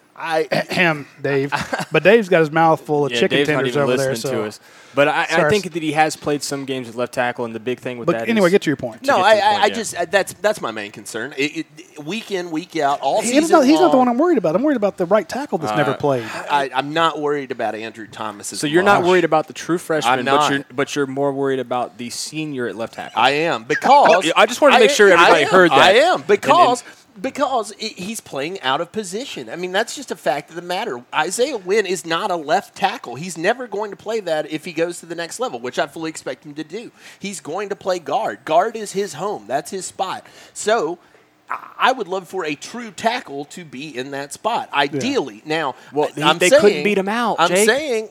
I Him, Dave. But Dave's got his mouth full of Yeah, chicken Dave's not tenders even over there. listening So. to us. But I, I Sorry. think that he has played some games with left tackle, and the big thing with But that anyway, is get to your point. no, get I, to the I, point, I yeah. just uh, that's that's my main concern. It, it, week in, week out, all He's season not, he's not the long, one I'm worried about. I'm worried about the right tackle that's never played. I, I'm not worried about Andrew Thomas. As So you're not much. worried about the true freshman, I'm but not. you're but you're more worried about the senior at left tackle. I am because I just wanted to make I- sure everybody I am, heard that. I am And- because because i he's playing out of position. I mean, that's just a fact of the matter. Isaiah Wynn is not a left tackle. He's never going to play that if he goes to the next level, which I fully expect him to do. He's going to play guard. Guard is his home. That's his spot. So I I would love for a true tackle to be in that spot, ideally. Now, Well, he- I'm they saying, couldn't beat him out, I'm Jake. saying,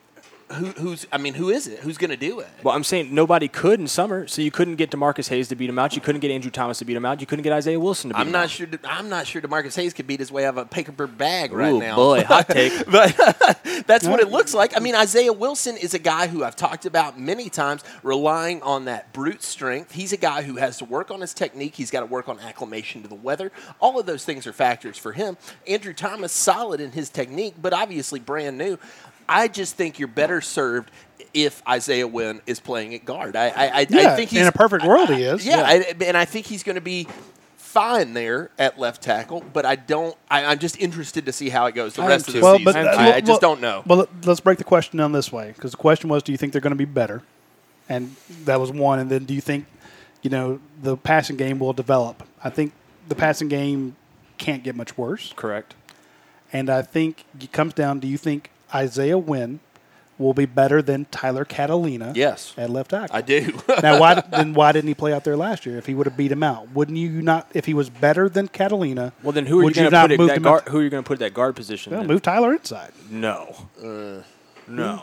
who, who's? I mean, who is it? Who's going to do it? Well, I'm saying nobody could in summer, so you couldn't get DeMarcus Hayes to beat him out. You couldn't get Andrew Thomas to beat him out. You couldn't get Isaiah Wilson to beat I'm him not out. sure. I'm not sure DeMarcus Hayes could beat his way out of a paper bag right Ooh, now. boy, hot take. But that's what it looks like. I mean, Isaiah Wilson is a guy who I've talked about many times, relying on that brute strength. He's a guy who has to work on his technique. He's got to work on acclimation to the weather. All of those things are factors for him. Andrew Thomas, solid in his technique, but obviously brand new. I just think you're better served if Isaiah Wynn is playing at guard. I, I, I, Yeah, I think he's in a perfect world he is. Yeah, I, and I think he's going to be fine there at left tackle, but I don't. I, I'm just interested to see how it goes the I rest am of the too. Well, season. but I- uh, I, well, I just well- don't know. Well, let- let's break the question down this way, because the question was, do you think they're going to be better? And that was one. And then, do you think, you know, the passing game will develop? I think the passing game can't get much worse. Correct. And I think it comes down, do you think Isaiah Wynn will be better than Tyler Catalina Yes. at left tackle? I do. Now, why then why didn't he play out there last year if he would have beat him out? Wouldn't you not, if he was better than Catalina, Well, then who are you would going to not put at move that him guard? out- Who are you going to put at that guard position? Well, then? move Tyler inside. No. Uh, No.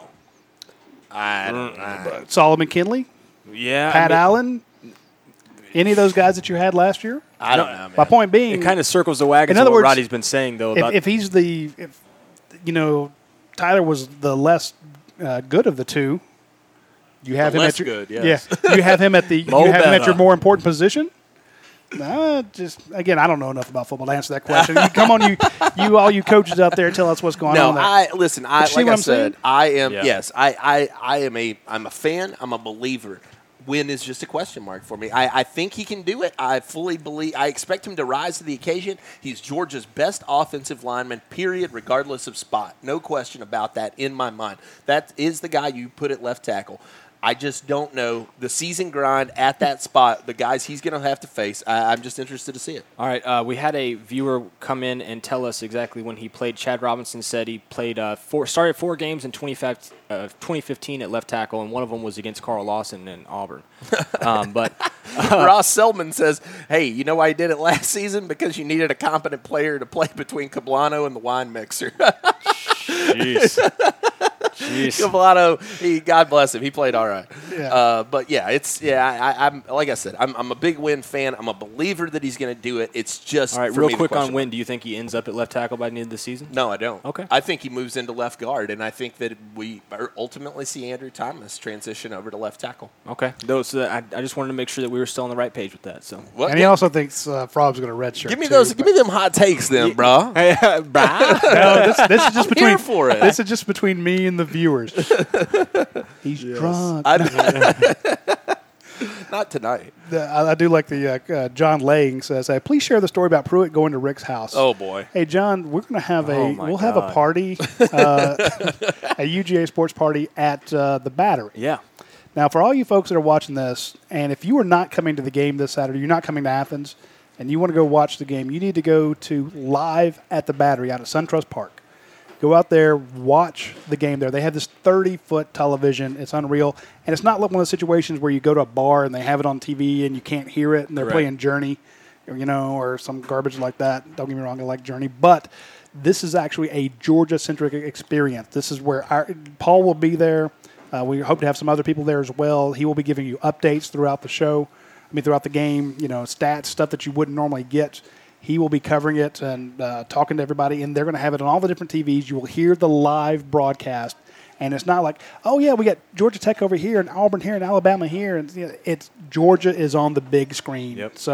I don't know. Solomon Kinley, Yeah. Pat I mean, Allen, any of those guys that you had last year? I don't know, man. My point being, It kind of circles the wagons In other of what words, Roddy's been saying, though. if, About if he's the, if, you know, Tyler was the less uh, good of the two, you have The him less at your, good, yes. yeah, you have him at the, you Mo have him at better. your more important position. Uh, just again, I don't know enough about football to answer that question. You, come on, you, you, all you coaches out there, tell us what's going No, on there. I listen. I But you see like what I I'm saying? said. I am Yeah. yes. I, I I am a I'm a fan. I'm a believer. Win is just a question mark for me. I, I think he can do it. I fully believe. I expect him to rise to the occasion. He's Georgia's best offensive lineman, period, regardless of spot. No question about that in my mind. That is the guy you put at left tackle. I just don't know the season grind at that spot, the guys he's going to have to face. I, I'm just interested to see it. All right, uh, we had a viewer come in and tell us exactly when he played. Chad Robinson said he played uh, four, started four games in twenty fifteen at left tackle, and one of them was against Carl Lawson in Auburn. Um, but Ross Selman says, hey, you know why you did it last season? Because you needed a competent player to play between Cablano and the wine mixer. jeez, jeez. Cablano, he, God bless him, he played all right. Yeah. Uh, but yeah, it's yeah. I, I'm like I said, I'm, I'm a big Wynn fan. I'm a believer that he's going to do it. It's just All right, for real me, the quick on question Wynn. mark. Do you think he ends up at left tackle by the end of the season? No, I don't. Okay. I think he moves into left guard, and I think that we ultimately see Andrew Thomas transition over to left tackle. Okay. Those, so I, I just wanted to make sure that we were still on the right page with that. So. What? and he also thinks uh, Frob's going to redshirt. give me too, those. but- Give me them hot takes, then, bro. Hey, brah. No, this, this is just between here for it. This is just between me and the viewers. He's drunk. I, not tonight. The- I, I do like the uh, uh, John Lang says, "Hey, please share the story about Pruitt going to Rick's house." Oh boy. Hey John, we're going to have a Oh, my we'll have a God. party, uh, a U G A sports party at uh, the Battery. Yeah. Now, for all you folks that are watching this, and if you are not coming to the game this Saturday, you're not coming to Athens, and you want to go watch the game, you need to go to Live at the Battery out at SunTrust Park. Go out there, watch the game there. They have this thirty-foot television. It's unreal. And it's not like one of those situations where you go to a bar and they have it on T V and you can't hear it and they're Correct. playing Journey, or, you know, or some garbage like that. Don't get me wrong, I like Journey. But this is actually a Georgia-centric experience. This is where our, Paul will be there. Uh, we hope to have some other people there as well. He will be giving you updates throughout the show, I mean, throughout the game, you know, stats, stuff that you wouldn't normally get. He will be covering it and uh, talking to everybody, and they're going to have it on all the different T Vs. You will hear the live broadcast, and it's not like, oh, yeah, we got Georgia Tech over here and Auburn here and Alabama here. And you know, it's Georgia is on the big screen. Yep. So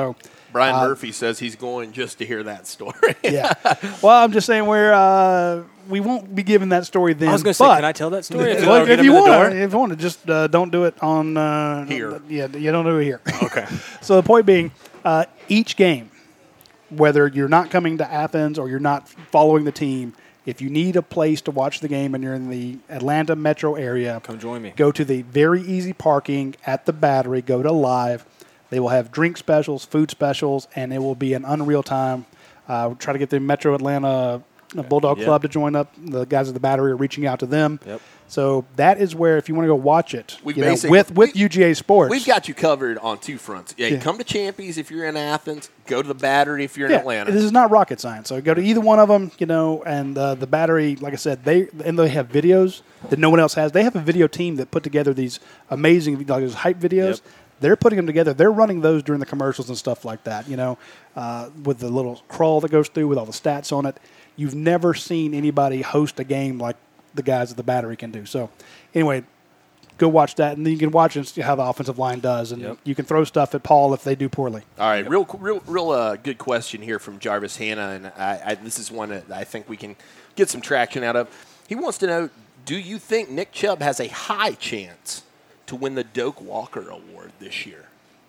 Brian Uh, Murphy says he's going just to hear that story. Yeah. Well, I'm just saying we're uh, we won't be giving that story then. I was going to say, but can I tell that story? If, Well, I'll get if him you in the want, door? if you want to, just uh, don't do it on uh, Here. Yeah, you don't do it here. Okay. So the point being, uh, each game, whether you're not coming to Athens or you're not following the team, if you need a place to watch the game and you're in the Atlanta metro area, Come join me. Go to the very easy parking at the Battery. Go to Live. They will have drink specials, food specials, and it will be an unreal time. Uh, we'll try to get the Metro Atlanta Bulldog Yep. Club to join up. The guys at the Battery are reaching out to them. Yep. So that is where, if you want to go watch it, We you know, basically- with with we- U G A Sports, We've got you covered on two fronts. Yeah, you Yeah. come to Champions if you're in Athens. Go to the Battery if you're in yeah, Atlanta. this is not rocket science. So go to either one of them, you know, and uh, the Battery, like I said, they and they have videos that no one else has. They have a video team that put together these amazing, like those hype videos. Yep. They're putting them together. They're running those during the commercials and stuff like that, you know, uh, with the little crawl that goes through with all the stats on it. You've never seen anybody host a game like the guys at the Battery can do. So, anyway, go watch that, and then you can watch and see how the offensive line does, and Yep. you can throw stuff at Paul if they do poorly. All right, real, real, real uh, good question here from Jarvis Hanna, and I, I, this is one that I think we can get some traction out of. He wants to know: do you think Nick Chubb has a high chance to win the Doak Walker Award this year?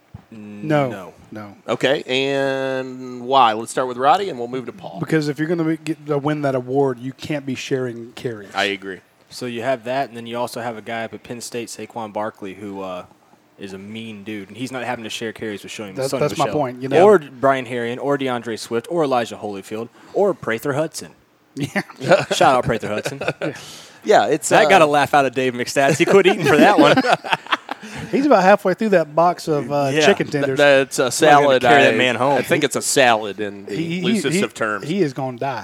No, No. no. Okay, and why? Let's start with Roddy, and we'll move to Paul. Because if you're going to get to win that award, you can't be sharing carries. I agree. So you have that, and then you also have a guy up at Penn State, Saquon Barkley, who uh, is a mean dude, and he's not having to share carries with Showing. That- Sonny that's my Michel. point, you know. Or Brian Herrien, or DeAndre Swift, or Elijah Holyfield, or Prather Hudson. Yeah. Shout out Prather Hudson. Yeah, it's That uh, got a laugh out of Dave McStats. He quit eating for that one. He's about halfway through that box of uh, Yeah. chicken th- tenders. That's a gonna salad. carry I, that man home. I think it's a salad in the he, he, loosest he, of terms. he is going to die.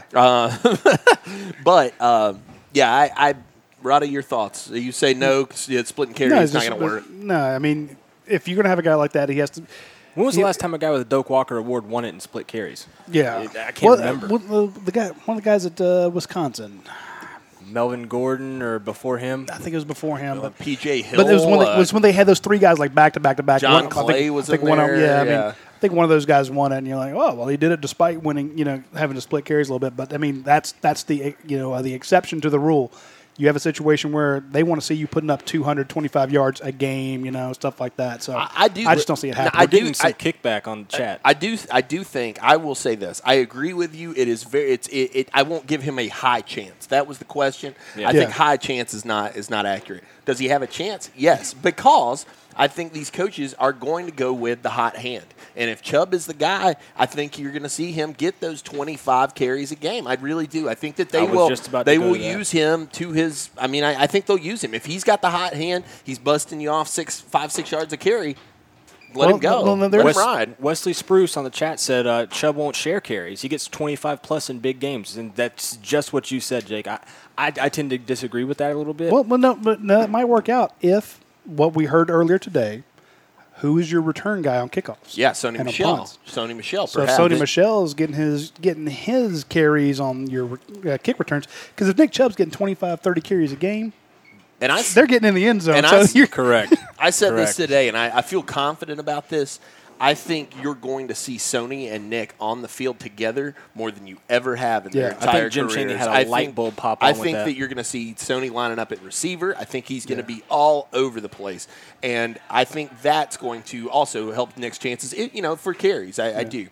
But um, yeah, I, I, Roddy, your thoughts? You say no, 'cause it's splitting carries no, is not just- going to work. No, I mean, if you're going to have a guy like that, he has to. When was the Yeah. last time a guy with a Doak Walker Award won it in split carries? Yeah, I can't Well, remember. uh, well, the guy, one of the guys at uh, Wisconsin, Melvin Gordon or before him? I think it was before him. But, P J Hill. but it was when, they, uh, it was when they had those three guys like back to back to back. John One- I Clay think, was I think in one Of them, there, yeah, I yeah. mean, I think one of those guys won it, and you're like, oh, well, he did it despite winning, you know, having to split carries a little bit. But I mean, that's that's the you know uh, the exception to the rule. You have a situation where they want to see you putting up two hundred twenty-five yards a game, you know, stuff like that. So I- I do- I just don't see it No, happening. I We're getting do- some I- kickback on the chat. I do. I do think. I will say this. I agree with you. It is very. It's. It. it I won't give him a high chance. That was the question. Yeah. I think Yeah. high chance is not is not accurate. Does he have a chance? Yes, because I think these coaches are going to go with the hot hand. And if Chubb is the guy, I think you're going to see him get those twenty-five carries a game. I really do. I think that they I was will. just about to they go will to that. use him to his. I mean, I, I think they'll use him if he's got the hot hand. He's busting you off six, five, six yards a carry. Let Well, him go. well, no, Let there's- him Wes- ride. Wesley Spruce on the chat said uh, Chubb won't share carries. He gets twenty-five plus in big games, and that's just what you said, Jake. I, I, I tend to disagree with that a little bit. Well, well, no, but no, it might work out if what we heard earlier today. Who is your return guy on kickoffs? Yeah, Sony and on Michelle. punts? Sony Michelle. So if perhaps. Sony Michelle is getting his getting his carries on your uh, kick returns, because if Nick Chubb's getting twenty-five, thirty carries a game, And I, they're getting in the end zone. And so I- you're Correct. I said this Correct. today, and I, I feel confident about this. I think you're going to see Sony and Nick on the field together more than you ever have in Yeah, their I think entire Jim Chaney careers. had a I light think- bulb pop I on with think that. that you're going to see Sony lining up at receiver. I think he's going to Yeah. be all over the place, and I think that's going to also help Nick's chances. It, you know, for carries, I, I do.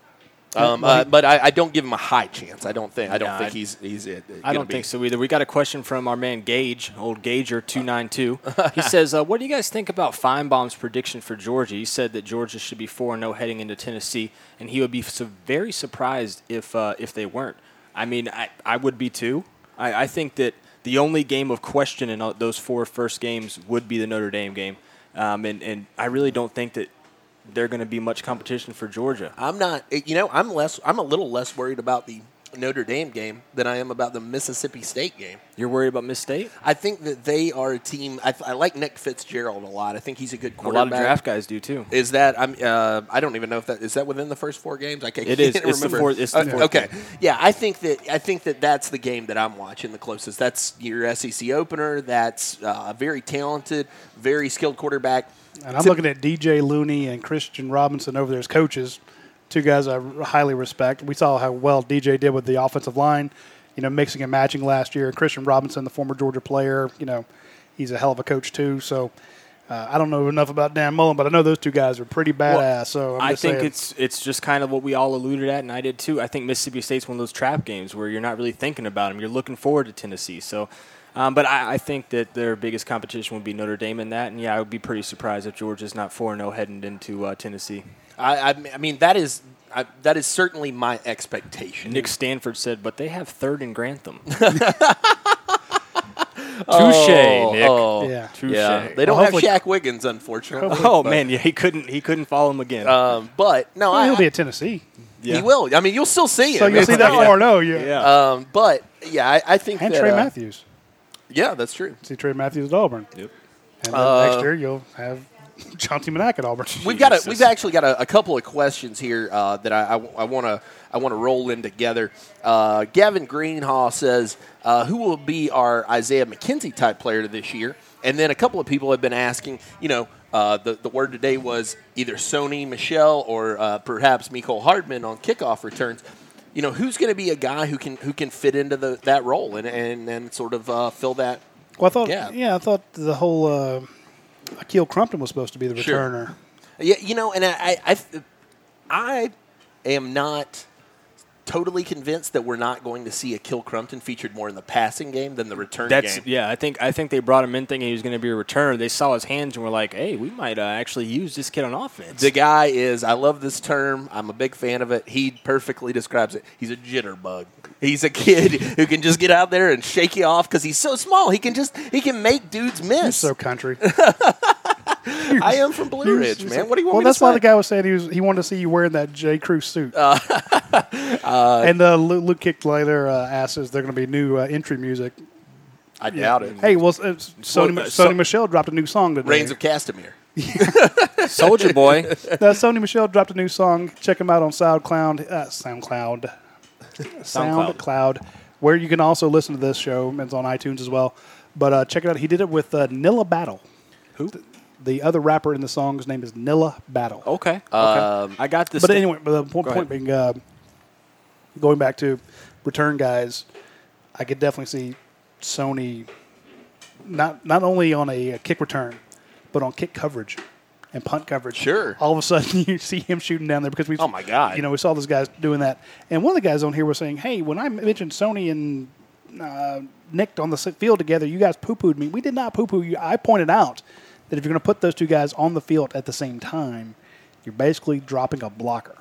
Um, uh, but I, I don't give him a high chance. I don't think. I don't Yeah, think I- he's he's it. I don't think so either. We got a question from our man Gage, old Gager two nine two. He says, uh, what do you guys think about Feinbaum's prediction for Georgia? He said that Georgia should be four and oh heading into Tennessee, and he would be so very surprised if uh, if they weren't. I mean, I, I would be too. I, I think that the only game of question in all those four first games would be the Notre Dame game, um, and, and I really don't think that they're going to be much competition for Georgia. I'm not. You know, I'm less. I'm a little less worried about the Notre Dame game than I am about the Mississippi State game. You're worried about Miss State? I think that they are a team. I, I like Nick Fitzgerald a lot. I think he's a good A quarterback. lot of draft guys do too. Is that I'm? Uh, I don't even know if that is that within the first four games. I can't, It is. can't It's the remember. fourth- it's the Uh, fourth okay. game. Yeah, I think that I think that that's the game that I'm watching the closest. That's your S E C opener. That's uh, a very talented, very skilled quarterback. and I'm To- looking at D J Looney and Christian Robinson over there as coaches. two guys I highly respect. We saw how well D J did with the offensive line, you know, mixing and matching last year. Christian Robinson, the former Georgia player, you know, he's a hell of a coach too. So uh, I don't know enough about Dan Mullen, but I know those two guys are pretty badass. Well, so I'm I just think saying. it's it's just kind of what we all alluded at, and I did too. I think Mississippi State's one of those trap games where you're not really thinking about them. You're looking forward to Tennessee. So, um, but I, I think that their biggest competition would be Notre Dame in that, and yeah, I would be pretty surprised if Georgia's not four and oh heading into uh, Tennessee. I, I, I mean, that is I, that is certainly my expectation. Nick Stanford said, but they have third in Grantham. Touche, oh, Nick. Oh, Yeah. Touche. yeah. They don't Well, have hopefully- Shaq Wiggins, unfortunately. Oh but, man, yeah, he couldn't he couldn't follow him again. Um, but no, well, I, he'll be at Tennessee. yeah. he will. I mean, you'll still see him. So you'll It's see that not- four and oh. Yeah. Yeah. Um, but yeah, I, I think And that, Trey uh, Matthews. Yeah, that's true. See Trey Matthews at Auburn. Yep. And then Uh, next year you'll have Chauncey Manak at Auburn. We've got a, Jesus. we've actually got a, a couple of questions here uh, that I want to I want to roll in together. Uh, Gavin Greenhaw says, uh, "Who will be our Isaiah McKenzie type player this year?" And then a couple of people have been asking, you know, uh, the the word today was either Sony Michel or uh, perhaps Mecole Hardman on kickoff returns. You know, who's going to be a guy who can who can fit into the that role and and, and sort of uh, fill that? Well, I thought, Yeah. yeah, I thought the whole uh, Akil Crumpton was supposed to be the Sure. returner. Yeah, you know, and I, I, I, I am not totally convinced that we're not going to see Akil Crumpton featured more in the passing game than the return That's game. yeah. I think I think they brought him in thinking he was going to be a returner. They saw his hands and were like, "Hey, we might uh, actually use this kid on offense." The guy is, I love this term. I'm a big fan of it. He perfectly describes it. He's a jitterbug. He's a kid who can just get out there and shake you off because he's so small. He can just he can make dudes You're miss. so country. I am from Blue Ridge, man. What do you want Well, me that's to why say? the guy was saying he was he wanted to see you wearing that J. Crew suit. Uh, and uh, Luke, Luke Kicklighter uh, asks, "Is there going to be new uh, entry music?" I doubt it. Hey, well, uh, Sony, Well, uh, Sony so- Michel dropped a new song today. Reigns of Castamere. Soldier Boy. Uh, Sony Michel dropped a new song. Check him out on SoundCloud. Uh, SoundCloud. SoundCloud. SoundCloud, where you can also listen to this show. It's on iTunes as well. But uh, check it out. He did it with uh, Nilla Battle. Who? The, the other rapper in the song's name is Nilla Battle. Okay. Okay. Um, I got this. But anyway, but the point, Go point being, uh, going back to return guys, I could definitely see Sony not not only on a, a kick return, but on kick coverage and punt coverage. Sure. All of a sudden, you see him shooting down there because we. Oh, my God. You know, we saw those guys doing that, and one of the guys on here was saying, "Hey, when I mentioned Sony and uh, Nick on the field together, you guys poo-pooed me. We did not poo-poo you. I pointed out that if you're going to put those two guys on the field at the same time, you're basically dropping a blocker.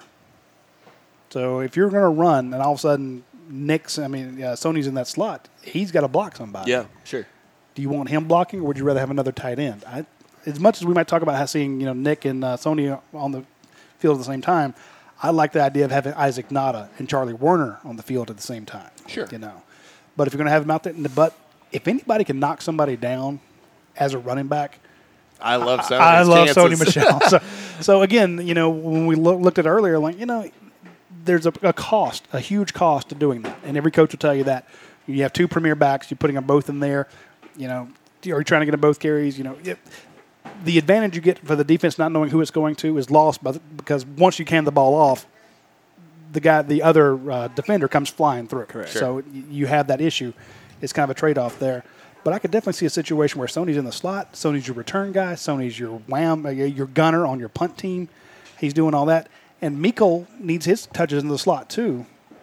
So if you're going to run and all of a sudden Nick's, I mean, uh, Sony's in that slot, he's got to block somebody. Yeah, sure. Do you want him blocking, or would you rather have another tight end? I, as much as we might talk about how seeing you know Nick and uh, Sony on the field at the same time, I like the idea of having Isaac Nada and Charlie Werner on the field at the same time. Sure. You know, but if you're going to have them out there, but if anybody can knock somebody down as a running back, I love Sony. I love chances. Sony Michel. so, so again, you know, when we look, looked at it earlier, like you know, there's a, a cost, a huge cost to doing that, and every coach will tell you that. You have two premier backs, you're putting them both in there. You know, are you trying to get them both carries? You know, it, the advantage you get for the defense not knowing who it's going to is lost by the, because once you hand the ball off, the guy, the other uh, defender comes flying through. Correct. So y- you have that issue. It's kind of a trade-off there. But I could definitely see a situation where Sony's in the slot, Sony's your return guy, Sony's your wham, uh, your gunner on your punt team. He's doing all that. And Mecole needs his touches in the slot too.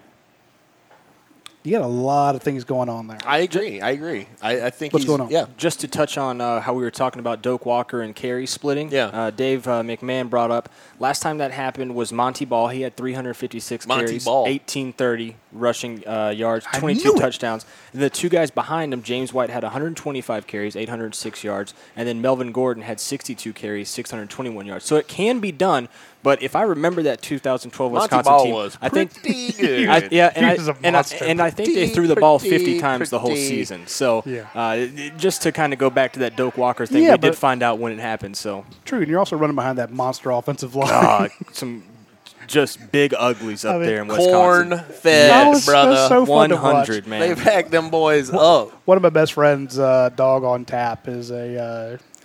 You got a lot of things going on there. I agree. I agree. I, I think What's he's, going on? Yeah. Just to touch on uh, how we were talking about Doak Walker and carry splitting, Yeah. uh, Dave uh, McMahon brought up last time that happened was Monty Ball. He had three hundred fifty-six Monty carries, Ball. eighteen thirty rushing uh, yards, I twenty-two knew it. touchdowns. And the two guys behind him, James White had one hundred twenty-five carries, eight hundred six yards, and then Melvin Gordon had sixty-two carries, six hundred twenty-one yards. So it can be done. But if I remember that two thousand twelve Monty Wisconsin Ball team, was I think pretty good. I, yeah, and He was a I, and, I, monster. and I think they Pretty, threw the ball pretty, fifty times the whole pretty. season. So Yeah. uh, it- just to kind of go back to that Doak Walker thing, Yeah, we did but- find out when it happened. So True, and you're also running behind that monster offensive line. uh, some just big uglies up I mean, there in Wisconsin. Corn fed, That was- brother. that's so fun to watch. one hundred, man. They've hacked them boys up. One of my best friends' uh, dog on tap is a uh,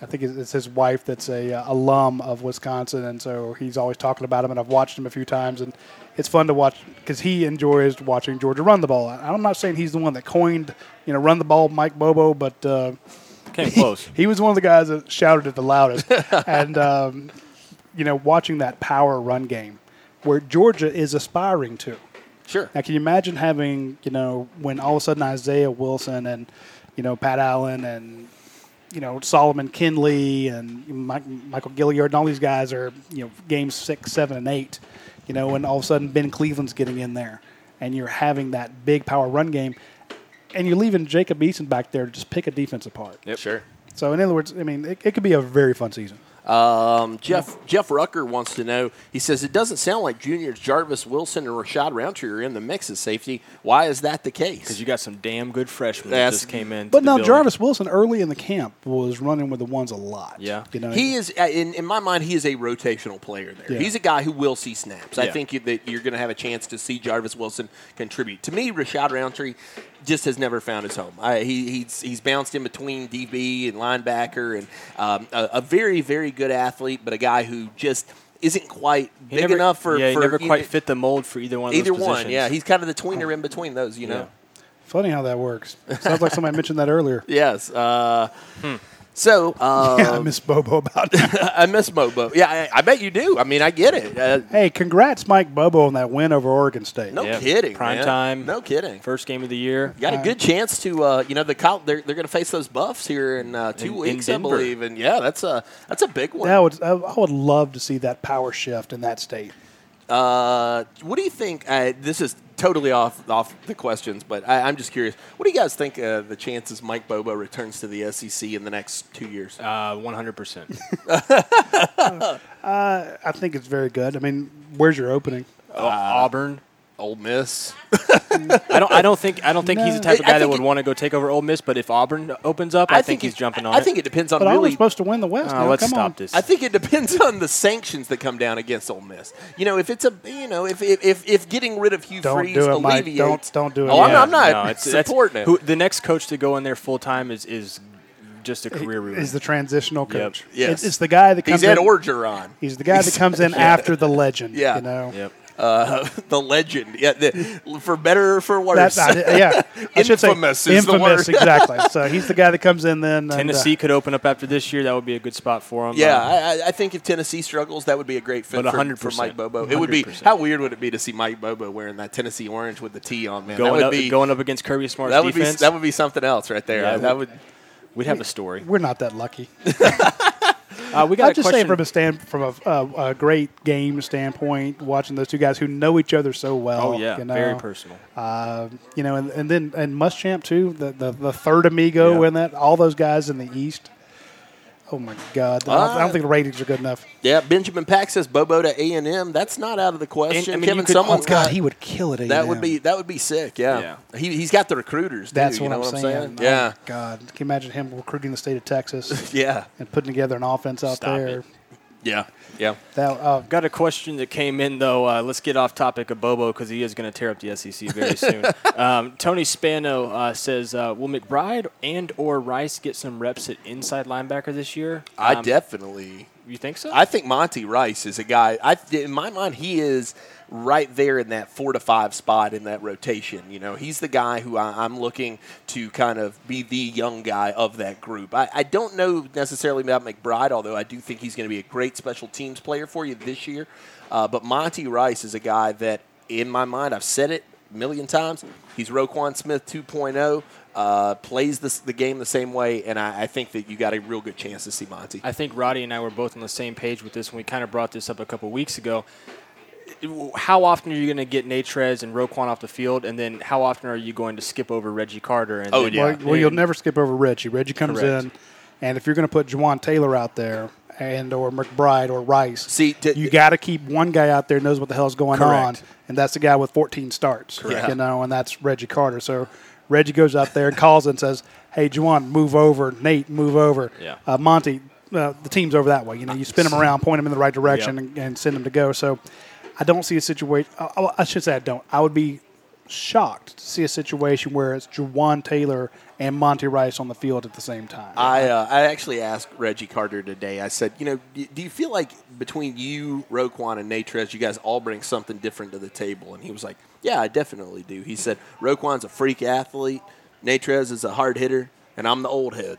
I think it's his wife that's a uh, alum of Wisconsin, and so he's always talking about him. And I've watched him a few times, and it's fun to watch because he enjoys watching Georgia run the ball. I'm not saying he's the one that coined, you know, run the ball, Mike Bobo, but uh, came close. He, he was one of the guys that shouted it the loudest. and um, you know, watching that power run game where Georgia is aspiring to. Sure. Now, can you imagine having, you know, when all of a sudden Isaiah Wilson and, you know, Pat Allen and, you know, Solomon Kinley and Mike, Michael Gilliard and all these guys are, you know, games six, seven, and eight, you know, and all of a sudden Ben Cleveland's getting in there and you're having that big power run game and you're leaving Jacob Eason back there to just pick a defense apart. Yep. Sure. So, in other words, I mean, it, it could be a very fun season. Um, Jeff Jeff Rucker wants to know, he says, it doesn't sound like juniors Jarvis Wilson and Rashad Roundtree are in the mix as safety. Why is that the case? Because you got some damn good freshmen that That's- just came in. But to the now building. Jarvis Wilson early in the camp was running with the ones a lot. Yeah. You know, He is, uh, in, in my mind, he is a rotational player there. Yeah. He's a guy who will see snaps. I Yeah. think you, that you're going to have a chance to see Jarvis Wilson contribute. To me, Rashad Roundtree just has never found his home. I, he, he's, he's bounced in between D B and linebacker and um, a, a very, very good athlete, but a guy who just isn't quite He big never- enough for, yeah, he for never you quite know, fit the mold for either one of either those one. positions. Yeah, he's kind of the tweener in between those, you know. funny how that works. Sounds like somebody mentioned that earlier. Yes. Uh, hmm. So uh, Yeah, I miss Bobo about that. I miss Bobo. Yeah, I, I bet you do. I mean, I get it. Uh, Hey, congrats, Mike Bobo, on that win over Oregon State. no Yeah, kidding, prime man. time. No kidding. First game of the year. Got a good chance to, uh, you know, the col- they're they're going to face those Buffs here in uh, two In- in weeks, I Denver. believe, and yeah, that's a that's a big one. That would, I I would love to see that power shift in that state. Uh, what do you think? Uh, this is totally off off the questions, but I, I'm just curious. What do you guys think uh, the chances Mike Bobo returns to the S E C in the next two years? Uh, one hundred percent. I think it's very good. I mean, where's your opening? Auburn. Ole Miss. I don't. I don't think. I don't think he's the type of I guy that think would it- want to go take over Ole Miss. But if Auburn opens up, I, think, he's it- jumping on I it. think it depends on But I was really. supposed to win the West. Uh, now. let's Come stop on. this. I think it depends on the sanctions that come down against Ole Miss. You know, if it's a, you know, if if if, if getting rid of Hugh Don't Freeze do it, Mike. alleviates, Don't- don't do it. Oh, I'm, Yeah, I'm not No, it's, that's- supporting it. Who, the next coach to go in there full time is is just a career ruiner. He's the transitional Yep. coach. Yes. It's, it's the guy that comes He's Ed in. Orgeron. He's the guy that comes in after the legend. Yeah. You know. Yep. Uh, the legend. Yeah, the, for better or for worse. That's, I, yeah, I should say Infamous is the infamous, word. exactly. So he's the guy that comes in then. and, uh, Tennessee could open up after this year. That would be a good spot for him. Yeah, Uh, I, I- I think if Tennessee struggles, that would be a great fit But for, one hundred for percent. Mike Bobo. It would be. one hundred percent. How weird would it be to see Mike Bobo wearing that Tennessee orange with the T on, man? that going would up, be going up against Kirby Smart's that would defense. be that would be something else right there. Yeah, that would. we'd have a story. we're not that lucky. Uh, we got I'm a just question. saying from a stand from a, a, a great game standpoint, watching those two guys who know each other so well. oh yeah, you know, very personal. Uh, you know, and, and then and Muschamp too, the, the the third amigo Yeah. in that. All those guys in the East. Oh my God! I don't, I don't think the ratings are good enough. Yeah, Benjamin Pack says Bobo to A and M. That's not out of the question. I mean, Kevin, you could- Oh someone's God, got- he would kill it. at that A would and M. be that would be sick. Yeah, Yeah. He he's got the recruiters. Too, That's you what, know I'm, what I'm saying. saying. Yeah, Oh, God, can you imagine him recruiting the state of Texas yeah, and putting together an offense out Stop there? it. yeah, yeah. That uh, Got a question that came in though. Uh, let's get off topic of Bobo because he is going to tear up the S E C very soon. um, Tony Spano uh, says, uh, "Will McBride and or Rice get some reps at inside linebacker this year?" I Um, definitely. You think so? I think Monty Rice is a guy. I in my mind, he is right there in that four to five spot in that rotation. You know, he's the guy who I, I'm looking to kind of be the young guy of that group. I, I don't know necessarily about McBride, although I do think he's going to be a great special teams player for you this year. Uh, but Monty Rice is a guy that, in my mind, I've said it a million times. He's Roquan Smith two point oh. Uh, plays this, the game the same way, and I, I think that you got a real good chance to see Monty. I think Roddy and I were both on the same page with this when we kind of brought this up a couple weeks ago. How often are you going to get Natrez and Roquan off the field, and then how often are you going to skip over Reggie Carter? And Oh, then- yeah. well, well, you'll and- never skip over Reggie. Reggie comes Correct. in, and if you're going to put Juwan Taylor out there and or McBride or Rice, See, t- you got to keep one guy out there who knows what the hell's going on, Correct. and that's the guy with fourteen starts. Correct. You know, and that's Reggie Carter. So Reggie goes out there and calls and says, "Hey, Juwan, move over. Nate, move over. Yeah. Uh, Monty, uh, the team's over that way. You know, you spin them around, point them in the right direction, Yep. and, and send them to go." So I don't see a situation. I, I should say I don't. I would be shocked to see a situation where it's Juwan Taylor and Monty Rice on the field at the same time. I uh, I actually asked Reggie Carter today. I said, you know, do, do you feel like between you, Roquan, and Natrez, you guys all bring something different to the table? And he was like, yeah, I definitely do. He said, Roquan's a freak athlete, Natrez is a hard hitter, and I'm the old head.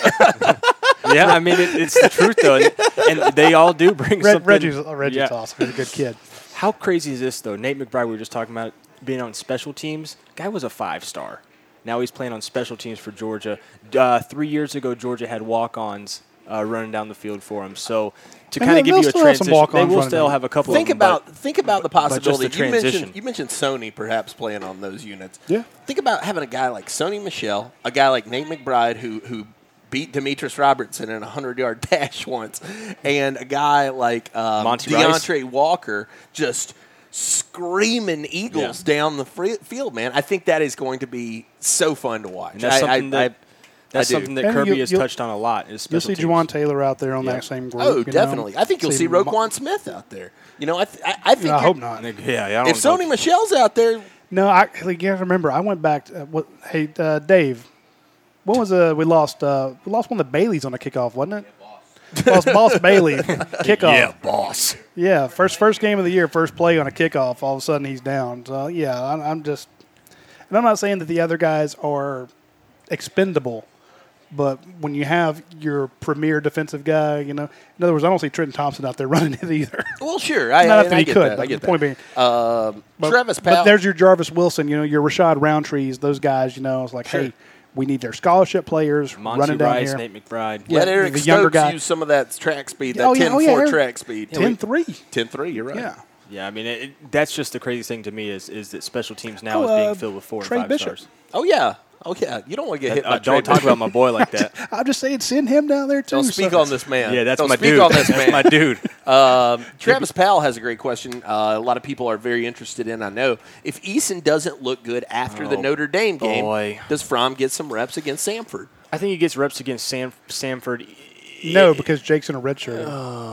Yeah, I mean, it, it's the truth, though. And, and they all do bring Red, something. Reggie's, Reggie's yeah. awesome. He's a good kid. How crazy is this, though? Nate McBride, we were just talking about being on special teams. Guy was a five-star. Now he's playing on special teams for Georgia. Uh, three years ago, Georgia had walk-ons uh, running down the field for him. So to kind of give you a transition, they will still have a couple think of them. About, think about the possibility. the you, mentioned, transition. you mentioned Sony perhaps playing on those units. Yeah. Think about having a guy like Sony Michel, a guy like Nate McBride who who beat Demetrius Robertson in a hundred-yard dash once, and a guy like um, Monty DeAndre Walker just screaming Eagles Yeah. down the free field, man. I think that is going to be so fun to watch. And that's I, something I, that, I, that's I do. something that And Kirby you'll- has you'll- touched on a lot. Is You'll special see teams. Juwan Taylor out there on Yeah. that same group. Oh, you know? definitely. I think you'll see Mo- Roquan Smith out there. You know, I, th- I, I think I you're- hope not. Yeah, yeah. I if don't know. Sony Michel's out there, No, I like, you have to remember. I went back. To, uh, what? Hey, uh, Dave. What was uh we lost? Uh, we lost one of the Baileys on the kickoff, wasn't it? Lost Boss Bailey kickoff. Yeah, boss. Yeah, first first game of the year, first play on a kickoff. All of a sudden, he's down. So yeah, I'm, I'm just, and I'm not saying that the other guys are expendable, but when you have your premier defensive guy, you know, in other words, I don't see Trenton Thompson out there running it either. well, sure. I, Not I, if I he get could. that. But I get the point that. being, Um, but, Travis but Powell. there's your Jarvis Wilson. You know, your Rashad Roundtrees. Those guys. You know, it's like, Sure. hey, we need their scholarship players Monty running down Rice, here. Nate McBride. Yeah, Let Eric the younger Stokes guy. use some of that track speed, that Oh, yeah, ten oh, four yeah, Eric- track speed. ten three. ten three, you're right. Yeah. Yeah, I mean, it, it- that's just the crazy thing to me is is that special teams now Oh, is being uh, filled with four Trey and five Bishop. stars. Oh, yeah. Oh, yeah. You don't want to get hit Uh, by don't Trey talk Bishop. about my boy like that. I'm just saying, send him down there too. Don't speak so- on this man. Yeah, that's don't my speak dude. on this That's man. my dude. Um, Travis Powell has a great question. Uh, a lot of people are very interested in. I know if Eason doesn't look good after the Oh, Notre Dame game, boy. does Fromm get some reps against Samford? I think he gets reps against Sam, Samford. No, because Jake's in a red shirt.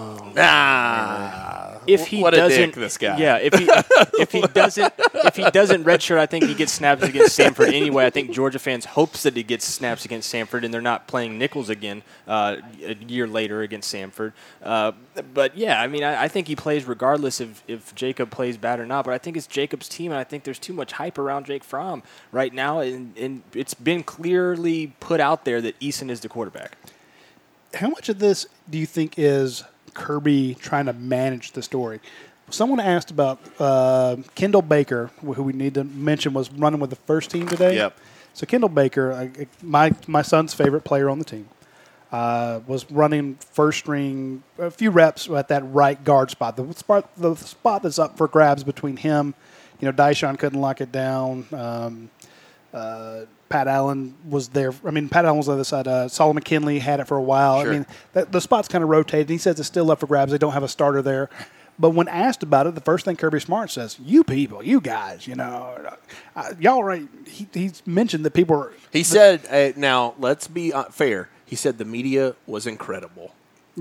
Ah, If he what a doesn't, dick, this guy. Yeah, if he if he doesn't if he doesn't redshirt, I think he gets snaps against Samford anyway. I think Georgia fans hopes that he gets snaps against Samford, and they're not playing Nichols again uh, a year later against Samford. Uh, but yeah, I mean, I, I think he plays regardless if if Jacob plays bad or not. But I think it's Jacob's team, and I think there's too much hype around Jake Fromm right now, and, and it's been clearly put out there that Eason is the quarterback. How much of this do you think is Kirby trying to manage the story? Someone asked about uh, Kendall Baker, who we need to mention was running with the first team today. Yep. So Kendall Baker, I- my my son's favorite player on the team, uh, was running first string, a few reps at that right guard spot, the spot the spot that's up for grabs between him. You know, Dyson couldn't lock it down. Um, uh, Pat Allen was there. I mean, Pat Allen was on the other side. Uh, Solomon Kinley had it for a while. Sure. I mean, that, the spot's kind of rotated. He says it's still up for grabs. They don't have a starter there. But when asked about it, the first thing Kirby Smart says, you people, you guys, you know, uh, y'all right. He, he's mentioned that people are. He said, uh, now, let's be uh, fair. He said the media was incredible.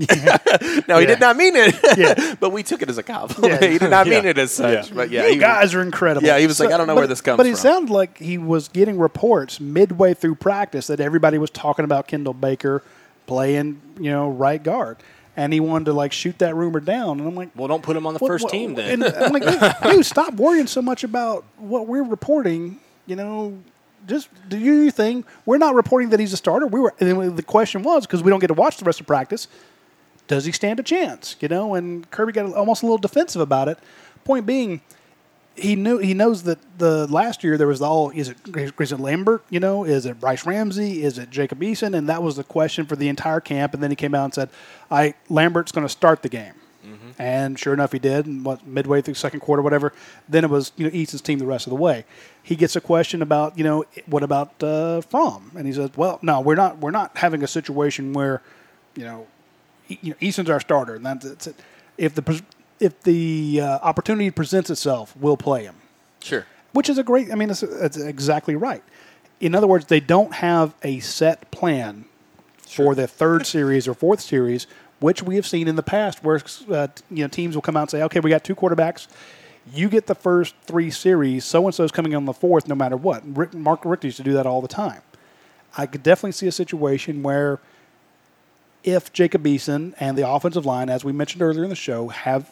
no, he Yeah. did not mean it, Yeah. but we took it as a compliment. Yeah. He did not mean Yeah. it as such. Yeah. But yeah, you he, guys are incredible. Yeah, he was like, I don't know but- where this comes But it from. sounded like he was getting reports midway through practice that everybody was talking about Kendall Baker playing, you know, right guard. And he wanted to, like, shoot that rumor down. And I'm like, Well, don't put him on the What- first what- team then. And I'm like, dude, stop worrying so much about what we're reporting. You know, just do your thing. We're not reporting that he's a starter. We were. And then the question was, because we don't get to watch the rest of practice, does he stand a chance? You know, and Kirby got almost a little defensive about it. Point being, he knew he knows that the last year there was all is it is it Lambert? You know, is it Bryce Ramsey? Is it Jacob Eason? And that was the question for the entire camp. And then he came out and said, "I Lambert's going to start the game." And sure enough, he did. And what midway through second quarter, whatever. Then it was you know Easton's team the rest of the way. He gets a question about you know what about uh, Fromm, and he says, "Well, no, we're not. We're not having a situation where, you know, E- you know Easton's our starter, and that's, that's it. If the pres- if the uh, opportunity presents itself, we'll play him." Sure. Which is a great. I mean, it's, it's exactly right. In other words, they don't have a set plan for the third series or fourth series, which we have seen in the past, where uh, you know teams will come out and say, "Okay, we got two quarterbacks. You get the first three series, so-and-so's coming on the fourth no matter what. Rick, Mark Richt used to do that all the time. I could definitely see a situation where if Jacob Eason and the offensive line, as we mentioned earlier in the show, have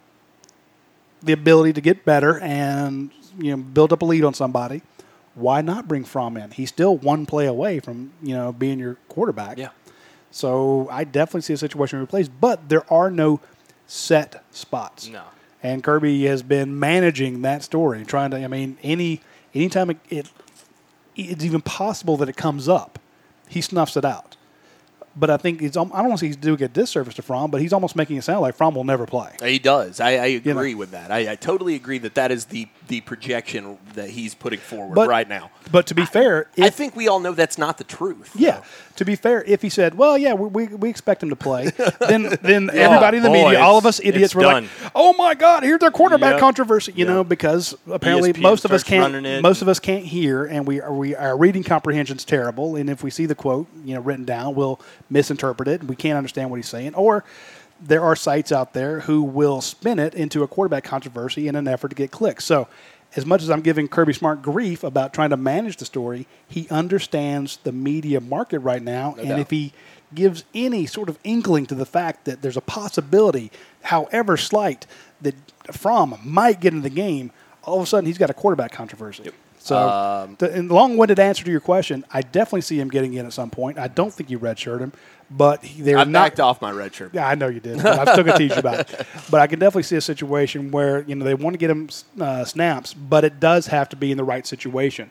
the ability to get better and you know build up a lead on somebody, why not bring Fromm in? He's still one play away from you know being your quarterback. Yeah. So I definitely see a situation where he plays, but there are no set spots. No. And Kirby has been managing that story, trying to. I mean, any anytime it, it it's even possible that it comes up, he snuffs it out. But I think he's. I don't want to say he's doing a disservice to Fromm, but he's almost making it sound like Fromm will never play. He does. I, I agree You know. with that. I, I totally agree that that is the, the projection that he's putting forward But- right now. But to be fair, I if, think we all know that's not the truth. yeah, to be fair, if he said, "Well, yeah, we we, we expect him to play," then then everybody in the boy, media, all of it's- us idiots, it's were done. like, "Oh my God, here's their quarterback Yep. controversy," you Yep. know, because apparently E S P N most of us starts can't running it. most of us can't hear, and we are, we our reading comprehension's terrible, and if we see the quote, you know, written down, we'll misinterpret it, and we can't understand what he's saying, or there are sites out there who will spin it into a quarterback controversy in an effort to get clicks. So, as much as I'm giving Kirby Smart grief about trying to manage the story, he understands the media market right now. No and doubt. if he gives any sort of inkling to the fact that there's a possibility, however slight, that Fromm might get in the game, all of a sudden he's got a quarterback controversy. So, Um, the in long-winded answer to your question, I definitely see him getting in at some point. I don't think you redshirt him, but he- they're I not. backed off my red shirt. Yeah, I know you did. But I'm still going to teach you about it. But I can definitely see a situation where you know they want to get him uh, snaps, but it does have to be in the right situation.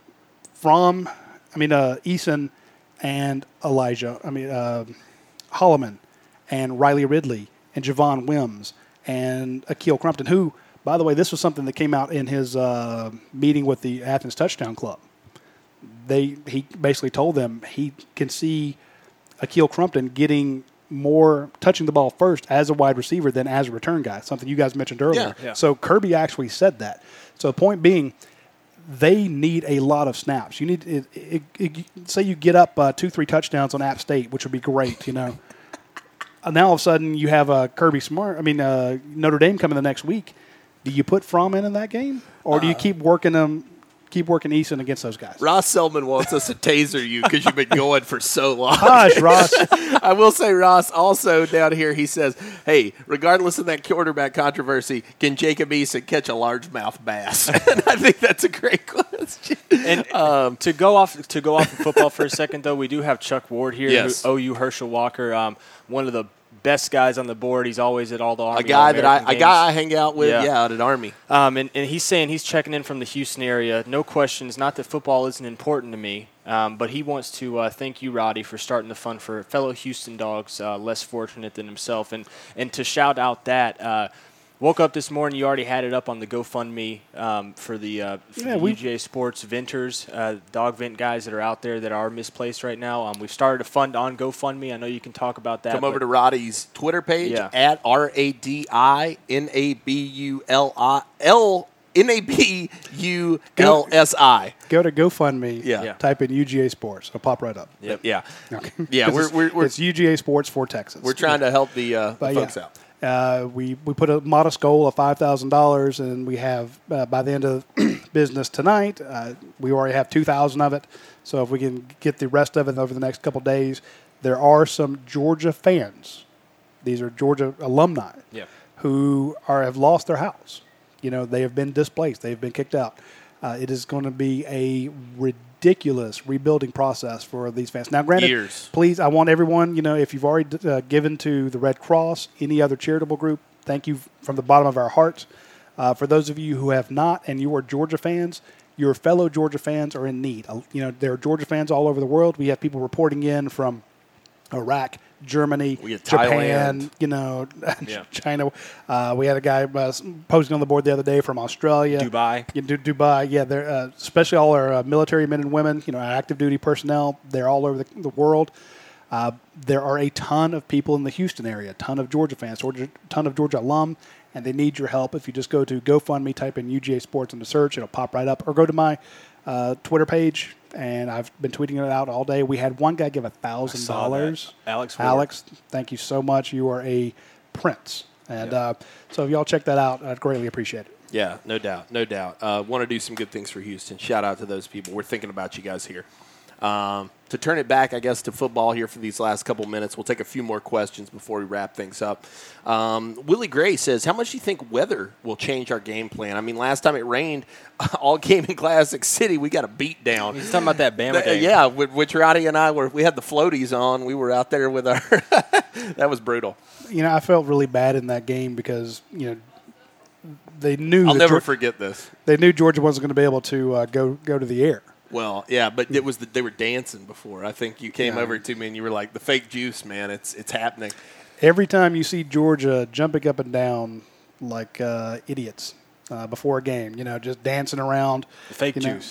From, I mean, uh, Eason and Elijah, I mean, uh, Holloman and Riley Ridley and Javon Wims and Akil Crumpton, who, by the way, this was something that came out in his uh, meeting with the Athens Touchdown Club. They he basically told them he can see Akil Crumpton getting more touching the ball first as a wide receiver than as a return guy, something you guys mentioned earlier. Yeah, yeah. So Kirby actually said that. So the point being, they need a lot of snaps. You need it, it, it, say you get up uh, two, three touchdowns on App State, which would be great, you know. Uh, now all of a sudden you have uh, Kirby Smart. I mean uh, Notre Dame coming the next week. Do you put Fromm in in that game, or do you keep working them? Keep working Eason against those guys. Ross Selman wants us to taser you because you've been going for so long. Hush, Ross. I will say, Ross, also down here, he says, hey, regardless of that quarterback controversy, can Jacob Eason catch a largemouth bass? And I think that's a great question. And Um, to go off to go off of football for a second, though, we do have Chuck Ward here, Yes. who, O U Herschel Walker, um, one of the best guys on the board. He's always at all the Army a guy that I, All-American a guy I games. hang out with, yeah, Yeah. out at Army. Um, and, and he's saying he's checking in from the Houston area. No questions. Not that football isn't important to me, um, but he wants to uh, thank you, Roddy, for starting the fun for fellow Houston dogs uh, less fortunate than himself. And and to shout out that, uh, woke up this morning, you already had it up on the GoFundMe um, for the, uh, for Yeah, the we- U G A Sports Venters, uh, dog vent guys that are out there that are misplaced right now. Um, we've started a fund on GoFundMe. I know you can talk about that. Come over but- to Roddy's Twitter page Yeah. at R A D I N A B U L I L N A B U L S I. Go to GoFundMe. Yeah. Yeah. Type in U G A Sports. It'll pop right up. Yep. Yeah. Okay. Yeah, 'Cause we're- it's, we're- we're- it's U G A Sports for Texas. We're trying to help the, uh, the But folks yeah. out. Uh, we we put a modest goal of five thousand dollars, and we have uh, by the end of business tonight, uh, we already have two thousand of it. So if we can get the rest of it over the next couple of days, there are some Georgia fans. These are Georgia alumni Yeah. who are have lost their house. You know, they have been displaced. They've been kicked out. Uh, it is going to be a ridiculous rebuilding process for these fans. Now, granted, Years. please, I want everyone, you know, if you've already uh, given to the Red Cross, any other charitable group, thank you from the bottom of our hearts. Uh, for those of you who have not and you are Georgia fans, your fellow Georgia fans are in need. Uh, you know, there are Georgia fans all over the world. We have people reporting in from Iraq, Germany, We have Japan, Thailand. you know, Yeah. China. Uh, we had a guy uh, posting on the board the other day from Australia. Dubai. Yeah, Du- Dubai. Yeah, they're uh, especially all our uh, military men and women, you know, our active duty personnel. They're all over the, the world. Uh, there are a ton of people in the Houston area, a ton of Georgia fans, Georgia, ton of Georgia alum, and they need your help. If you just go to GoFundMe, type in U G A Sports in the search, it'll pop right up. Or go to my uh, Twitter page, and I've been tweeting it out all day. We had one guy give a thousand dollars. Alex Ward. Alex, thank you so much. You are a prince, and Yeah. uh, so if y'all check that out, I'd greatly appreciate it. Yeah, no doubt, no doubt. Uh, want to do some good things for Houston. Shout out to those people. We're thinking about you guys here. Um, to turn it back, I guess, to football here for these last couple minutes, we'll take a few more questions before we wrap things up. Um, Willie Gray says, how much do you think weather will change our game plan? I mean, last time it rained all game in Classic City, we got a beat down. He's talking about that Bama Uh, game. yeah, which Roddy and I were, we had the floaties on. We were out there with our, that was brutal. You know, I felt really bad in that game because, you know, they knew I'll that never Geor- forget this. they knew Georgia wasn't going to be able to uh, go go to the air. Well, yeah, but it was the, they were dancing before. I think you came Yeah. over to me and you were like, the fake juice, man, it's it's happening. Every time you see Georgia jumping up and down like uh, idiots uh, before a game, you know, just dancing around. The fake you know, juice.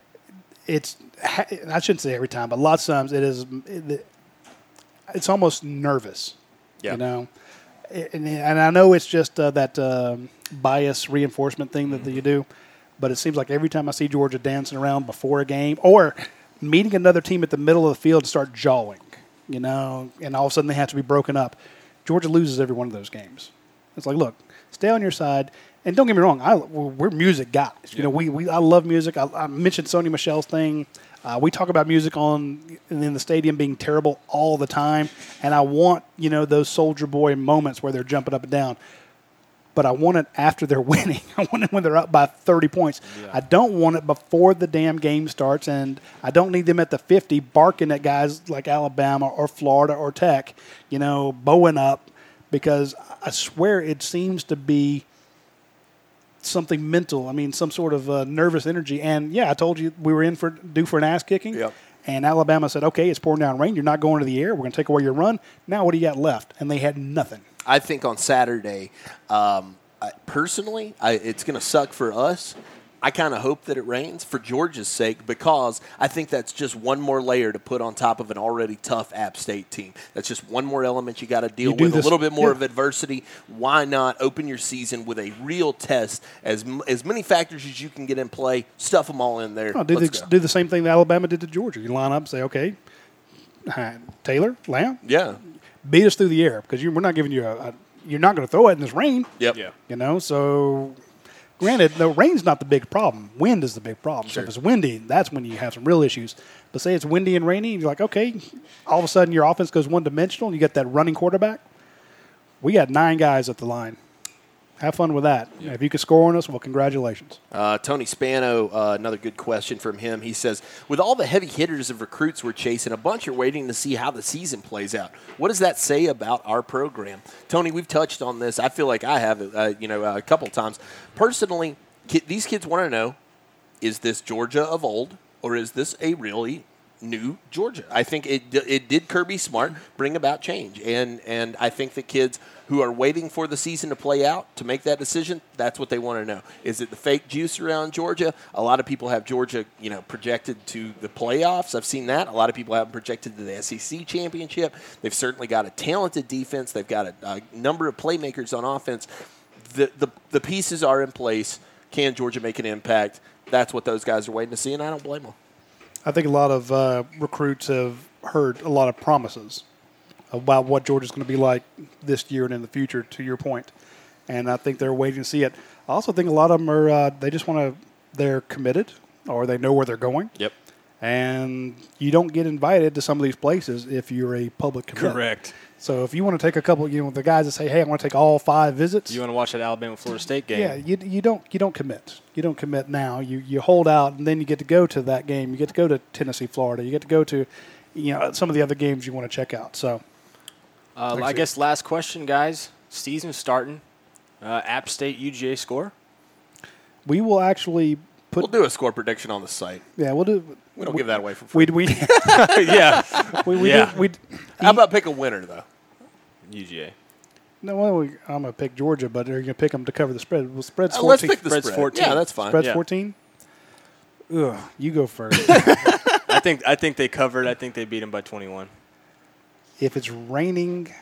It's I shouldn't say every time, but lots of times it is. It, it's almost nervous. Yeah. You know, and, and I know it's just uh, that um, bias reinforcement thing that you do, but it seems like every time I see Georgia dancing around before a game or meeting another team at the middle of the field to start jawing, you know, and all of a sudden they have to be broken up, Georgia loses every one of those games. It's like, look, stay on your side. And don't get me wrong, I, we're music guys. You Yeah. know, we, we I love music. I, I mentioned Sony Michelle's thing. Uh, we talk about music on in the stadium being terrible all the time, and I want, you know, those Soldier Boy moments where they're jumping up and down. But I want it after they're winning. I want it when they're up by thirty points. Yeah. I don't want it before the damn game starts, and I don't need them at the fifty barking at guys like Alabama or Florida or Tech, you know, bowing up, because I swear it seems to be something mental. I mean, some sort of uh, nervous energy. And, yeah, I told you we were in for due for an ass-kicking. Yep. And Alabama said, okay, it's pouring down rain. You're not going to the air. We're going to take away your run. Now what do you got left? And they had nothing. I think on Saturday, um, I, personally, I, it's going to suck for us. I kind of hope that it rains for Georgia's sake, because I think that's just one more layer to put on top of an already tough App State team. That's just one more element you got to deal You do with, this- a little bit more yeah. of adversity. Why not open your season with a real test, as m- as many factors as you can get in play, stuff them all in there. Oh, do, Let's the, go. do the same thing that Alabama did to Georgia. You line up and say, okay, uh, Taylor, Lamb, Yeah. beat us through the air, because you, we're not giving you a, a – you're not going to throw it in this rain. Yep. Yeah. You know, so granted, the rain's not the big problem. Wind is the big problem. Sure. So if it's windy, that's when you have some real issues. But say it's windy and rainy, and you're like, okay, all of a sudden your offense goes one-dimensional, and you get that running quarterback. We got nine guys at the line. Have fun with that. If you could score on us, well, congratulations. Uh, Tony Spano, uh, another good question from him. He says, with all the heavy hitters of recruits we're chasing, a bunch are waiting to see how the season plays out. What does that say about our program? Tony, we've touched on this. I feel like I have, uh, you know, uh, a couple times. Personally, ki- these kids want to know, is this Georgia of old, or is this a really new Georgia? I think it it did Kirby Smart bring about change, and and I think the kids who are waiting for the season to play out to make that decision, that's what they want to know. Is it the fake juice around Georgia? A lot of people have Georgia, you know, projected to the playoffs. I've seen that. A lot of people have them projected to the S E C championship. They've certainly got a talented defense. They've got a, a number of playmakers on offense. The, the the pieces are in place. Can Georgia make an impact? That's what those guys are waiting to see, and I don't blame them. I think a lot of uh, recruits have heard a lot of promises about what Georgia's going to be like this year and in the future, to your point. And I think they're waiting to see it. I also think a lot of them are, uh, they just want to, they're committed, or they know where they're going. Yep. And you don't get invited to some of these places if you're a public commit. Correct. So if you want to take a couple, you know, the guys that say, hey, I want to take all five visits. You want to watch that Alabama-Florida State game? Yeah, you you don't you don't commit. You don't commit now. You you hold out, and then you get to go to that game. You get to go to Tennessee, Florida. You get to go to, you know, some of the other games you want to check out. So, Uh, Like I I guess last question, guys. Season's starting. Uh, App State U G A score? we will actually put. We'll do a score prediction on the site. yeah, we'll do. We don't give that away for free. We we yeah. we we, Yeah. do, we How about pick a winner, though? U G A. no. Well, we, I'm gonna pick Georgia, but they're gonna pick them to cover the spread. Well, spread's Uh, let's fourteen. pick the Spread's spread. fourteen. Yeah, that's fine. Spread's Yeah. fourteen. Ugh, you go first. I think I think they covered. I think they beat them by twenty-one. If it's raining,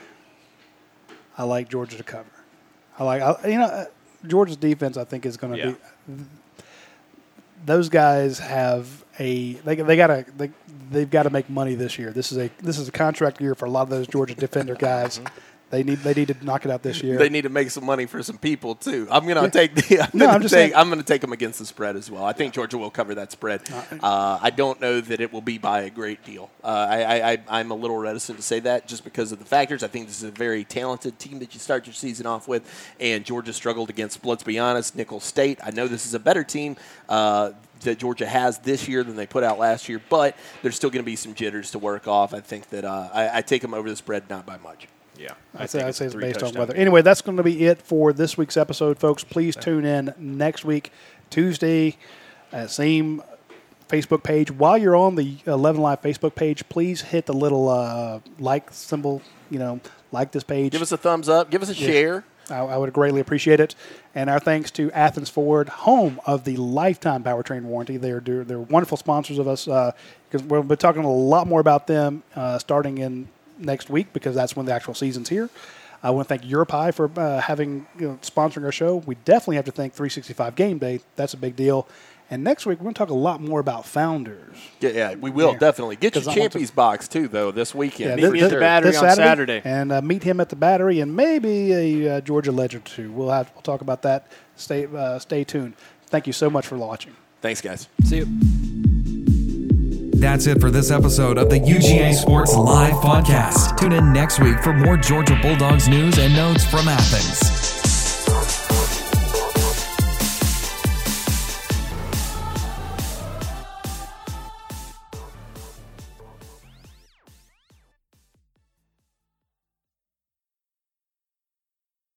I like Georgia to cover. I like I, you know uh, Georgia's defense. I think is going to Yeah. be. Those guys have a they they got to they they've got to make money this year. This is a this is a contract year for a lot of those Georgia defender guys. They need they need to knock it out this year. They need to make some money for some people too. I'm going to take the. I'm No, gonna I'm just take, saying- I'm going to take them against the spread as well. I think Georgia will cover that spread. Uh, I don't know that it will be by a great deal. Uh, I, I, I I'm a little reticent to say that just because of the factors. I think this is a very talented team that you start your season off with, and Georgia struggled against. Let's be honest, Nicholls State. I know this is a better team. Uh, that Georgia has this year than they put out last year, but there's still going to be some jitters to work off. I think that uh, I, I take them over the spread, not by much. Yeah, I say, I'd say it's three based on touchdown weather. game. Anyway, that's going to be it for this week's episode, folks. Please tune in next week, Tuesday, uh, same Facebook page. While you're on the eleven Live Facebook page, please hit the little uh, like symbol, you know, like this page. Give us a thumbs up. Give us a share. I, I would greatly appreciate it. And our thanks to Athens Ford, home of the lifetime powertrain warranty. They're they're, they're wonderful sponsors of us because uh, we'll be talking a lot more about them uh, starting in next week because that's when the actual season's here. I want to thank Europie for uh, having you know, sponsoring our show. We definitely have to thank three sixty-five Game Day. That's a big deal. And next week, we're going to talk a lot more about Founders. Yeah, yeah we will Yeah. definitely. Get your 'Cause I want Champies box, too, though, this weekend. Yeah, Meet this- me at the this- Battery this on Saturday. And uh, meet him at the Battery and maybe a uh, Georgia Legend, too. We'll, have, we'll talk about that. Stay, uh, stay tuned. Thank you so much for watching. Thanks, guys. See you. That's it for this episode of the U G A Sports Live Podcast. Tune in next week for more Georgia Bulldogs news and notes from Athens.